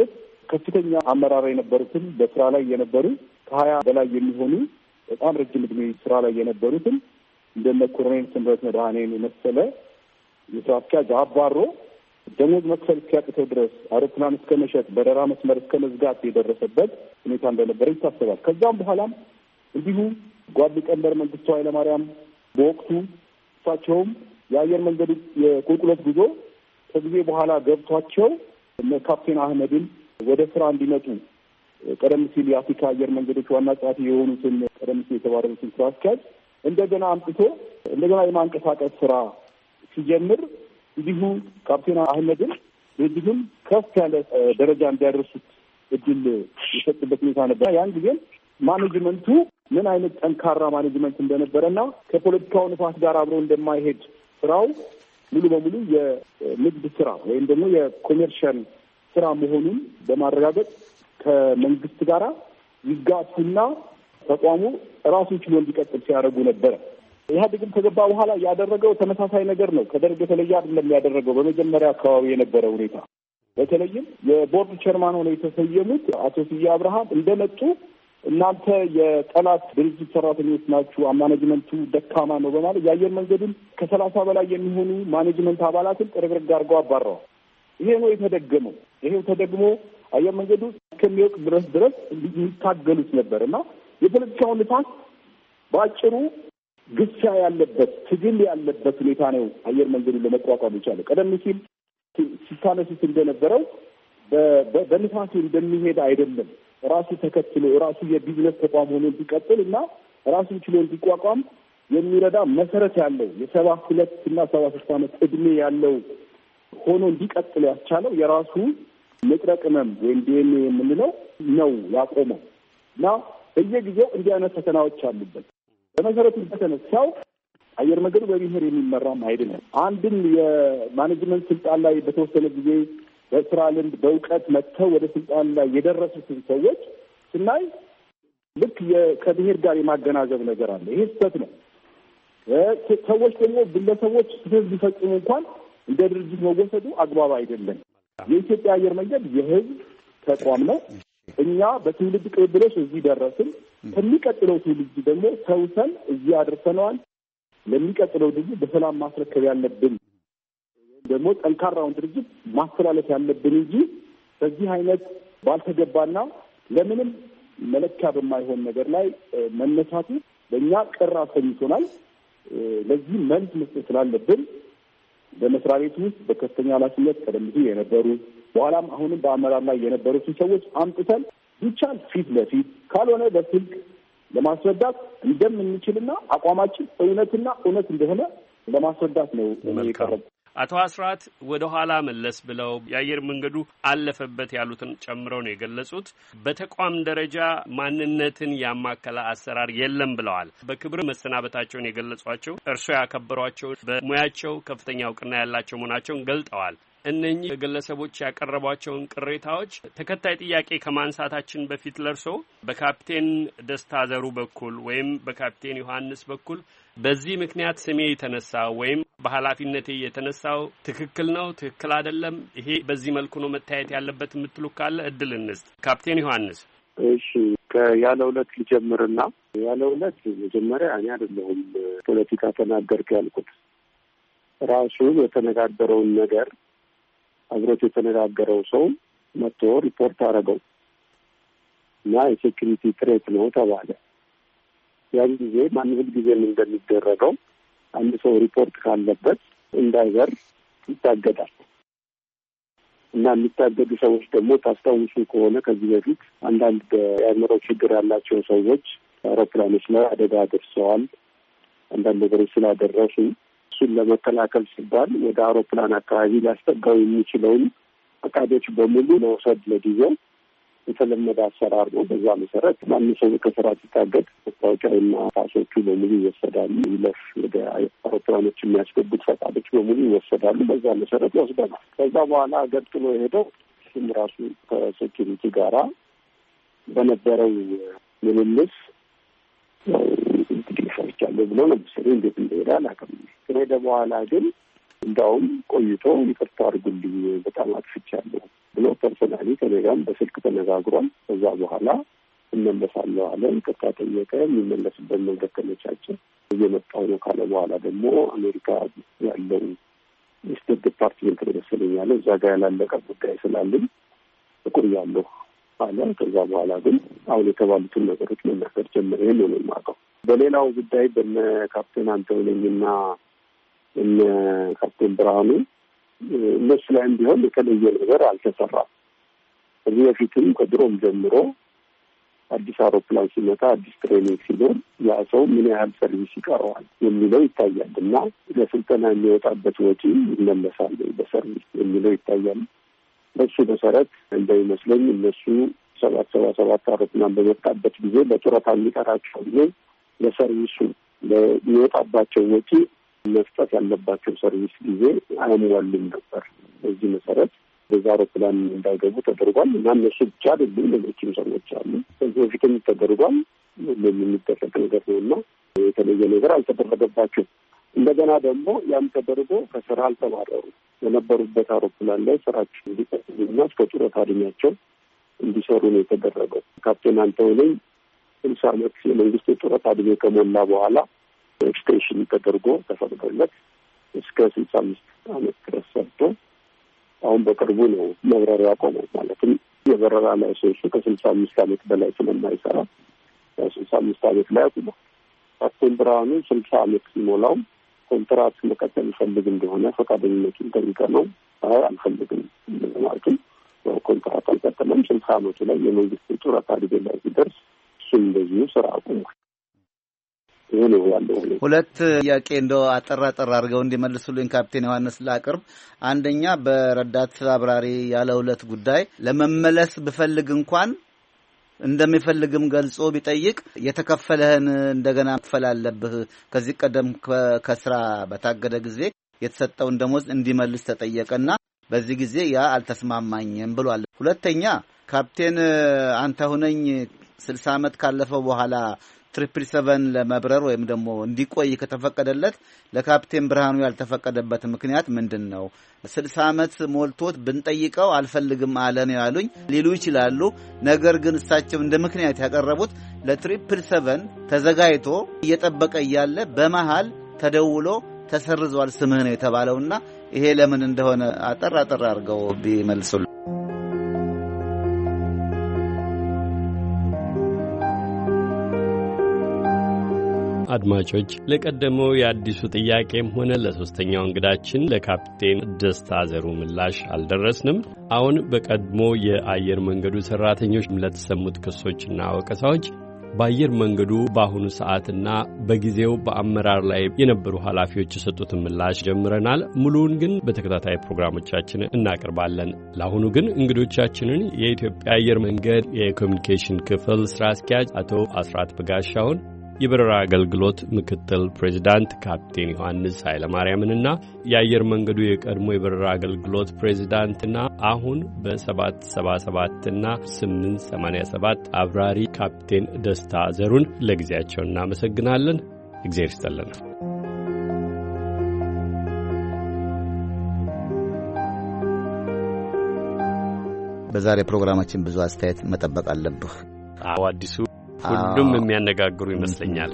ከፍተኛ አመራር የነበሩትን በስራ ላይ የነበሩ ከሀያ በላይ የሚሆኑ በጣም ረጅም ዕድሜ ስራ ላይ የነበሩትን እንደነ ኮሎኔል ስምረት መድኃኔን የመሰለ የስራ አስኪያጅ አባሮ ደሞዝ መክፈል እስኪያቅተው ድረስ አውሮፕላን እስከ መሸጥ በረራ መስመር እስከ መዝጋት የደረሰበት ሁኔታ እንደነበረ ይታሰባል። ከዛም በኋላም እንዲሁ ጓድ ቀንበር መንግስቱ ኃይለማርያም በወቅቱ እሳቸውም የአየር መንገዱ የቁልቁለት ጉዞ ከጊዜ በኋላ ገብቷቸው ካፕቴን አህመድን ወደ ስራ እንዲመጡ ቀደም ሲል የአፍሪካ አየር መንገዶች ዋና ጸሐፊ የሆኑትን ቀደም ሲል የተባረሩትን ስራ አስኪያጅ እንደገና አምጥቶ እንደገና የማንቀሳቀስ ስራ ሲጀምር እንዲሁ ካፕቴን አህመድን ድርጅቱን ከፍ ያለ ደረጃ እንዲያደርሱት እድል የሰጡበት ሁኔታ ነበር። ያን ጊዜም ማኔጅመንቱ ምን አይነት ጠንካራ ማኔጅመንት እንደነበረና ከፖለቲካው ንፋስ ጋር አብሮ እንደማይሄድ ስራው ሙሉ በሙሉ የንግድ ስራ ወይም ደግሞ የኮሜርሻል ስራ መሆኑን በማረጋገጥ ከመንግስት ጋር ይጋፉና ተቋሙ ራሱን ችሎ እንዲቀጥል ሲያደርጉ ነበረ። ኢህአዴግም ከገባ በኋላ ያደረገው ተመሳሳይ ነገር ነው። ከደርግ የተለየ አይደለም ያደረገው። በመጀመሪያ አካባቢ የነበረ ሁኔታ በተለይም የቦርድ ቸርማን ሆነው የተሰየሙት አቶ ስዬ አብርሃም እንደመጡ እናንተ የጠላት ድርጅት ሰራተኞች ናችሁ፣ ማኔጅመንቱ ደካማ ነው በማለት የአየር መንገዱን ከሰላሳ በላይ የሚሆኑ ማኔጅመንት አባላትን ጥርግርግ አድርገው አባረዋል። ይሄ ነው የተደገመው። ይሄው ተደግሞ አየር መንገዱ እስከሚወቅ ድረስ ድረስ የሚታገሉት ነበር እና የፖለቲካውን ንፋስ በአጭሩ ግፊያ ያለበት ትግል ያለበት ሁኔታ ነው አየር መንገዱን ለመቋቋም የቻለው። ቀደም ሲል ሲታነሱት እንደነበረው በንፋሱ እንደሚሄድ አይደለም። ራሱ ተከትሎ ራሱ የቢዝነስ ተቋም ሆኖ እንዲቀጥል እና ራሱን ችሎ እንዲቋቋም የሚረዳ መሰረት ያለው የሰባ ሁለት እና ሰባ ሶስት ዓመት እድሜ ያለው ሆኖ እንዲቀጥል ያስቻለው የራሱ ንጥረ ቅመም ወይም ዲኤንኤ የምንለው ነው ያቆመው እና በየጊዜው እንዲህ አይነት ፈተናዎች አሉበት። በመሰረቱ በተነሳው አየር መንገዱ በብሔር የሚመራም አይደለም። አንድም የማኔጅመንት ስልጣን ላይ በተወሰነ ጊዜ በስራ ልምድ በእውቀት መጥተው ወደ ስልጣን ላይ የደረሱትን ሰዎች ስናይ ልክ ከብሔር ጋር የማገናዘብ ነገር አለ። ይሄ ስህተት ነው። ሰዎች ደግሞ ግለሰቦች ስህተት ቢፈጽሙ እንኳን እንደ ድርጅት መወሰዱ አግባብ አይደለም። የኢትዮጵያ አየር መንገድ የህዝብ ተቋም ነው። እኛ በትውልድ ቅብብሎች እዚህ ደረስን። ከሚቀጥለው ትውልድ ደግሞ ተውሰን እዚህ አድርሰነዋል። ለሚቀጥለው ድርጅት በሰላም ማስረከብ ያለብን ደግሞ ጠንካራውን ድርጅት ማስተላለፍ ያለብን እንጂ በዚህ አይነት ባልተገባና ለምንም መለኪያ በማይሆን ነገር ላይ መነሳቱ በእኛ ቅር አሰኝቶናል። ለዚህ መልስ መስጠት ስላለብን በመስሪያ ቤቱ ውስጥ በከፍተኛ ኃላፊነት ቀደም ሲል የነበሩ በኋላም አሁንም በአመራር ላይ የነበሩትን ሰዎች አምጥተን ቢቻል ፊት ለፊት ካልሆነ በስልክ ለማስረዳት እንደምንችልና አቋማችን እውነትና እውነት እንደሆነ ለማስረዳት ነው የሚቀርበው። አቶ አስራት ወደ ኋላ መለስ ብለው የአየር መንገዱ አለፈበት ያሉትን ጨምረው ነው የገለጹት። በተቋም ደረጃ ማንነትን ያማከለ አሰራር የለም ብለዋል። በክብር መሰናበታቸውን የገለጿቸው እርስዎ ያከበሯቸው በሙያቸው ከፍተኛ እውቅና ያላቸው መሆናቸውን ገልጠዋል። እነኚህ ግለሰቦች ያቀረቧቸውን ቅሬታዎች ተከታይ ጥያቄ ከማንሳታችን በፊት ለርሶ በካፕቴን ደስታ ዘሩ በኩል ወይም በካፕቴን ዮሐንስ በኩል በዚህ ምክንያት ስሜ የተነሳው ወይም በኃላፊነቴ የተነሳው ትክክል ነው፣ ትክክል አይደለም፣ ይሄ በዚህ መልኩ ነው መታየት ያለበት የምትሉ ካለ እድል እንስጥ። ካፕቴን ዮሐንስ። እሺ፣ ከያለ ሁለት ልጀምርና ያለ ሁለት መጀመሪያ እኔ አይደለሁም ፖለቲካ ተናገርክ ያልኩት ራሱ የተነጋገረውን ነገር አብሮት የተነጋገረው ሰው መጥቶ ሪፖርት አደረገው እና የሴኩሪቲ ትሬት ነው ተባለ። ያን ጊዜ ማን ሁል ጊዜም እንደሚደረገው አንድ ሰው ሪፖርት ካለበት እንዳይበር ይታገዳል እና የሚታገዱ ሰዎች ደግሞ ታስታውሱ ከሆነ ከዚህ በፊት አንዳንድ የአእምሮ ችግር ያላቸው ሰዎች አውሮፕላኖች ላይ አደጋ ደርሰዋል። አንዳንድ ነገሮች ስላደረሱ እሱን ለመከላከል ሲባል ወደ አውሮፕላን አካባቢ ሊያስጠጋው የሚችለውን ፈቃዶች በሙሉ መውሰድ ለጊዜው የተለመደ አሰራር ነው። በዛ መሰረት ማንም ሰው ከስራ ሲታገድ መታወቂያውና ፓሶቹ በሙሉ ይወሰዳሉ። ይለፍ ወደ አውሮፕላኖች የሚያስገቡት ፈቃዶች በሙሉ ይወሰዳሉ። በዛ መሰረት ወስደናል። ከዛ በኋላ ገጥሎ የሄደው እሱም ራሱ ከሴኪሪቲ ጋራ በነበረው ምልልስ እንግዲህ ሰርቻለሁ ብሎ ነው መሰለኝ እንዴት እንደሄደ አላውቅም። ከሄደ በኋላ ግን እንዳውም ቆይቶ ይቅርታ አድርጉልኝ በጣም አጥፍቻለሁ ብሎ ፐርሰናሊ ከኔጋም በስልክ ተነጋግሯል። ከዛ በኋላ እመለሳለሁ አለ። ይቅርታ ጠየቀ። የሚመለስበት መንገድ ተመቻቸ። እየመጣሁ ነው ካለ በኋላ ደግሞ አሜሪካ ያለው ስቴት ዲፓርትመንት መሰለኝ ያለ እዛ ጋር ያላለቀ ጉዳይ ስላለኝ እቆያለሁ አለ። ከዛ በኋላ ግን አሁን የተባሉትን ነገሮች መናገር ጀመረ። ይሄን ነው የማውቀው። በሌላው ጉዳይ በነ ካፕቴን አንተውነኝና እነ ካፕቴን ብርሃኑ እነሱ ላይም ቢሆን የተለየ ነገር አልተሰራም። ከዚህ በፊትም ከድሮም ጀምሮ አዲስ አውሮፕላን ሲመጣ አዲስ ትሬኒንግ ሲኖር ያ ሰው ምን ያህል ሰርቪስ ይቀረዋል የሚለው ይታያል እና ለስልጠና የሚወጣበት ወጪ ይመለሳል በሰርቪስ የሚለው ይታያል። በሱ መሰረት እንደሚመስለኝ እነሱ ሰባት ሰባ ሰባት አውሮፕላን በመጣበት ጊዜ በጡረታ የሚቀራቸው ጊዜ ለሰርቪሱ ለሚወጣባቸው ወጪ መስጠት ያለባቸው ሰርቪስ ጊዜ አያሟሉም ነበር። በዚህ መሰረት በዛ አውሮፕላን እንዳይገቡ ተደርጓል እና እነሱ ብቻ አይደሉም፣ ሌሎችም ሰዎች አሉ። ከዚህ በፊትም ተደርጓል። የሚደረግ ነገር ነው እና የተለየ ነገር አልተደረገባቸውም። እንደገና ደግሞ ያም ተደርጎ ከስራ አልተባረሩ። የነበሩበት አውሮፕላን ላይ ስራቸው እንዲቀጥሉና እስከ ጡረታ ዕድሜያቸው እንዲሰሩ ነው የተደረገው። ካፕቴን አንተውነኝ ስልሳ ዓመት የመንግስት የጡረታ ዕድሜ ከሞላ በኋላ ኤክስቴንሽን ተደርጎ ተፈቅዶለት እስከ ስልሳ አምስት ዓመት ድረስ ሰርቶ አሁን በቅርቡ ነው መብረር ያቆመው። ማለትም የበረራ ላይ ሰዎች ከስልሳ አምስት ዓመት በላይ ስለማይሰራ ስልሳ አምስት ዓመት ላይ አቁሟል። ካፕቴን ብርሃኑ ስልሳ ዓመት ሲሞላው ኮንትራት መቀጠል ይፈልግ እንደሆነ ፈቃደኝነቱን ጠይቀነው አይ አልፈልግም ማለትም ኮንትራት አልቀጠለም። ስልሳ ዓመቱ ላይ የመንግስት ጡረታ ዕድሜ ላይ ሲደርስ እሱም እንደዚሁ ስራ አቁሟል። ይሄ ነው ያለው። ሁለት ጥያቄ እንደው አጠራ አጠራ አድርገው እንዲመልሱልኝ ካፕቴን ዮሐንስ ላቅርብ። አንደኛ በረዳት አብራሪ ያለው ሁለት ጉዳይ ለመመለስ ብፈልግ እንኳን እንደሚፈልግም ገልጾ ቢጠይቅ የተከፈለህን እንደገና መክፈል አለብህ። ከዚህ ቀደም ከስራ በታገደ ጊዜ የተሰጠውን ደሞዝ እንዲመልስ ተጠየቀና በዚህ ጊዜ ያ አልተስማማኝም ብሏል። ሁለተኛ ካፕቴን አንተሁነኝ ስልሳ ዓመት ካለፈው በኋላ ትሪፕል ሰቨን ለመብረር ወይም ደግሞ እንዲቆይ ከተፈቀደለት ለካፕቴን ብርሃኑ ያልተፈቀደበት ምክንያት ምንድነው? ስልሳ ዓመት ሞልቶት ብንጠይቀው አልፈልግም አለ ነው ያሉኝ ሊሉ ይችላሉ። ነገር ግን እሳቸው እንደ ምክንያት ያቀረቡት ለትሪፕል ሰቨን ተዘጋጅቶ እየጠበቀ እያለ በመሃል ተደውሎ ተሰርዟል ስምህ ነው የተባለውና ይሄ ለምን እንደሆነ አጠር አጠር አድርገው ቢመልሱልኝ። አድማጮች ለቀደመው የአዲሱ ጥያቄም ሆነ ለሶስተኛው እንግዳችን ለካፕቴን ደስታ ዘሩ ምላሽ አልደረስንም። አሁን በቀድሞ የአየር መንገዱ ሰራተኞች ለተሰሙት ክሶችና ወቀሳዎች በአየር መንገዱ በአሁኑ ሰዓትና በጊዜው በአመራር ላይ የነበሩ ኃላፊዎች የሰጡትን ምላሽ ጀምረናል። ሙሉውን ግን በተከታታይ ፕሮግራሞቻችን እናቀርባለን። ለአሁኑ ግን እንግዶቻችንን የኢትዮጵያ አየር መንገድ የኮሚኒኬሽን ክፍል ስራ አስኪያጅ አቶ አስራት በጋሻውን፣ የበረራ አገልግሎት ምክትል ፕሬዚዳንት ካፕቴን ዮሐንስ ኃይለማርያምንና የአየር መንገዱ የቀድሞ የበረራ አገልግሎት ፕሬዚዳንትና አሁን በሰባት ሰባ ሰባት እና ስምንት ሰማንያ ሰባት አብራሪ ካፕቴን ደስታ ዘሩን ለጊዜያቸው እናመሰግናለን። እግዚአብሔር ይስጥልን። በዛሬ ፕሮግራማችን ብዙ አስተያየት መጠበቅ አለብህ። አዎ አዲሱ ሁሉም የሚያነጋግሩ ይመስለኛል።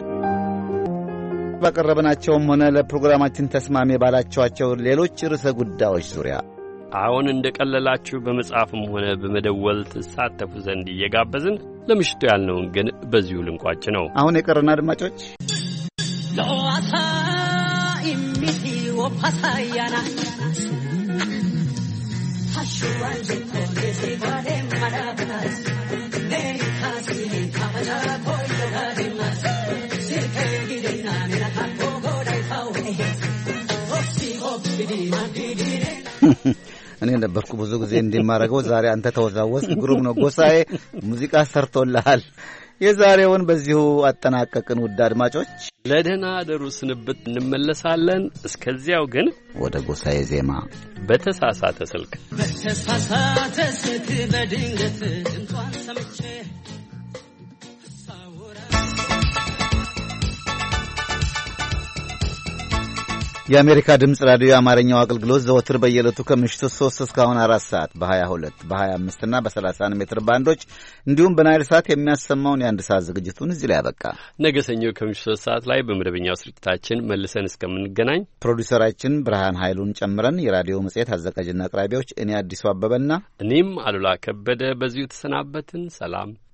በቀረብናቸውም ሆነ ለፕሮግራማችን ተስማሚ ባላቸዋቸው ሌሎች ርዕሰ ጉዳዮች ዙሪያ አሁን እንደቀለላችሁ በመጻፍም ሆነ በመደወል ተሳተፉ ዘንድ እየጋበዝን ለምሽቱ ያልነውን ግን በዚሁ ልንቋጭ ነው። አሁን የቀረና አድማጮች ለዋሳ ኢሚቲ ወፓሳያና ሐሽዋጅ ኮሌሴ ጋዴ ማዳብናስ እኔ ነበርኩ ብዙ ጊዜ እንደማረገው። ዛሬ አንተ ተወዛወዝ። ግሩም ነው። ጎሳዬ ሙዚቃ ሰርቶልሃል። የዛሬውን በዚሁ አጠናቀቅን። ውድ አድማጮች ለደህና አደሩ ስንብት እንመለሳለን። እስከዚያው ግን ወደ ጎሳዬ ዜማ በተሳሳተ ስልክ በተሳሳተ ስልክ በድንገት እንኳን ሰምቼ የአሜሪካ ድምጽ ራዲዮ የአማርኛው አገልግሎት ዘወትር በየዕለቱ ከምሽቱ ሶስት እስካሁን አራት ሰዓት በ22 በ25 እና በ30 ሜትር ባንዶች እንዲሁም በናይል ሰዓት የሚያሰማውን የአንድ ሰዓት ዝግጅቱን እዚህ ላይ ያበቃ። ነገ ሰኞ ከምሽቱ ሶስት ሰዓት ላይ በመደበኛው ስርጭታችን መልሰን እስከምንገናኝ ፕሮዲውሰራችን ብርሃን ኃይሉን ጨምረን የራዲዮ መጽሔት አዘጋጅና አቅራቢዎች እኔ አዲሱ አበበና እኔም አሉላ ከበደ በዚሁ ተሰናበትን። ሰላም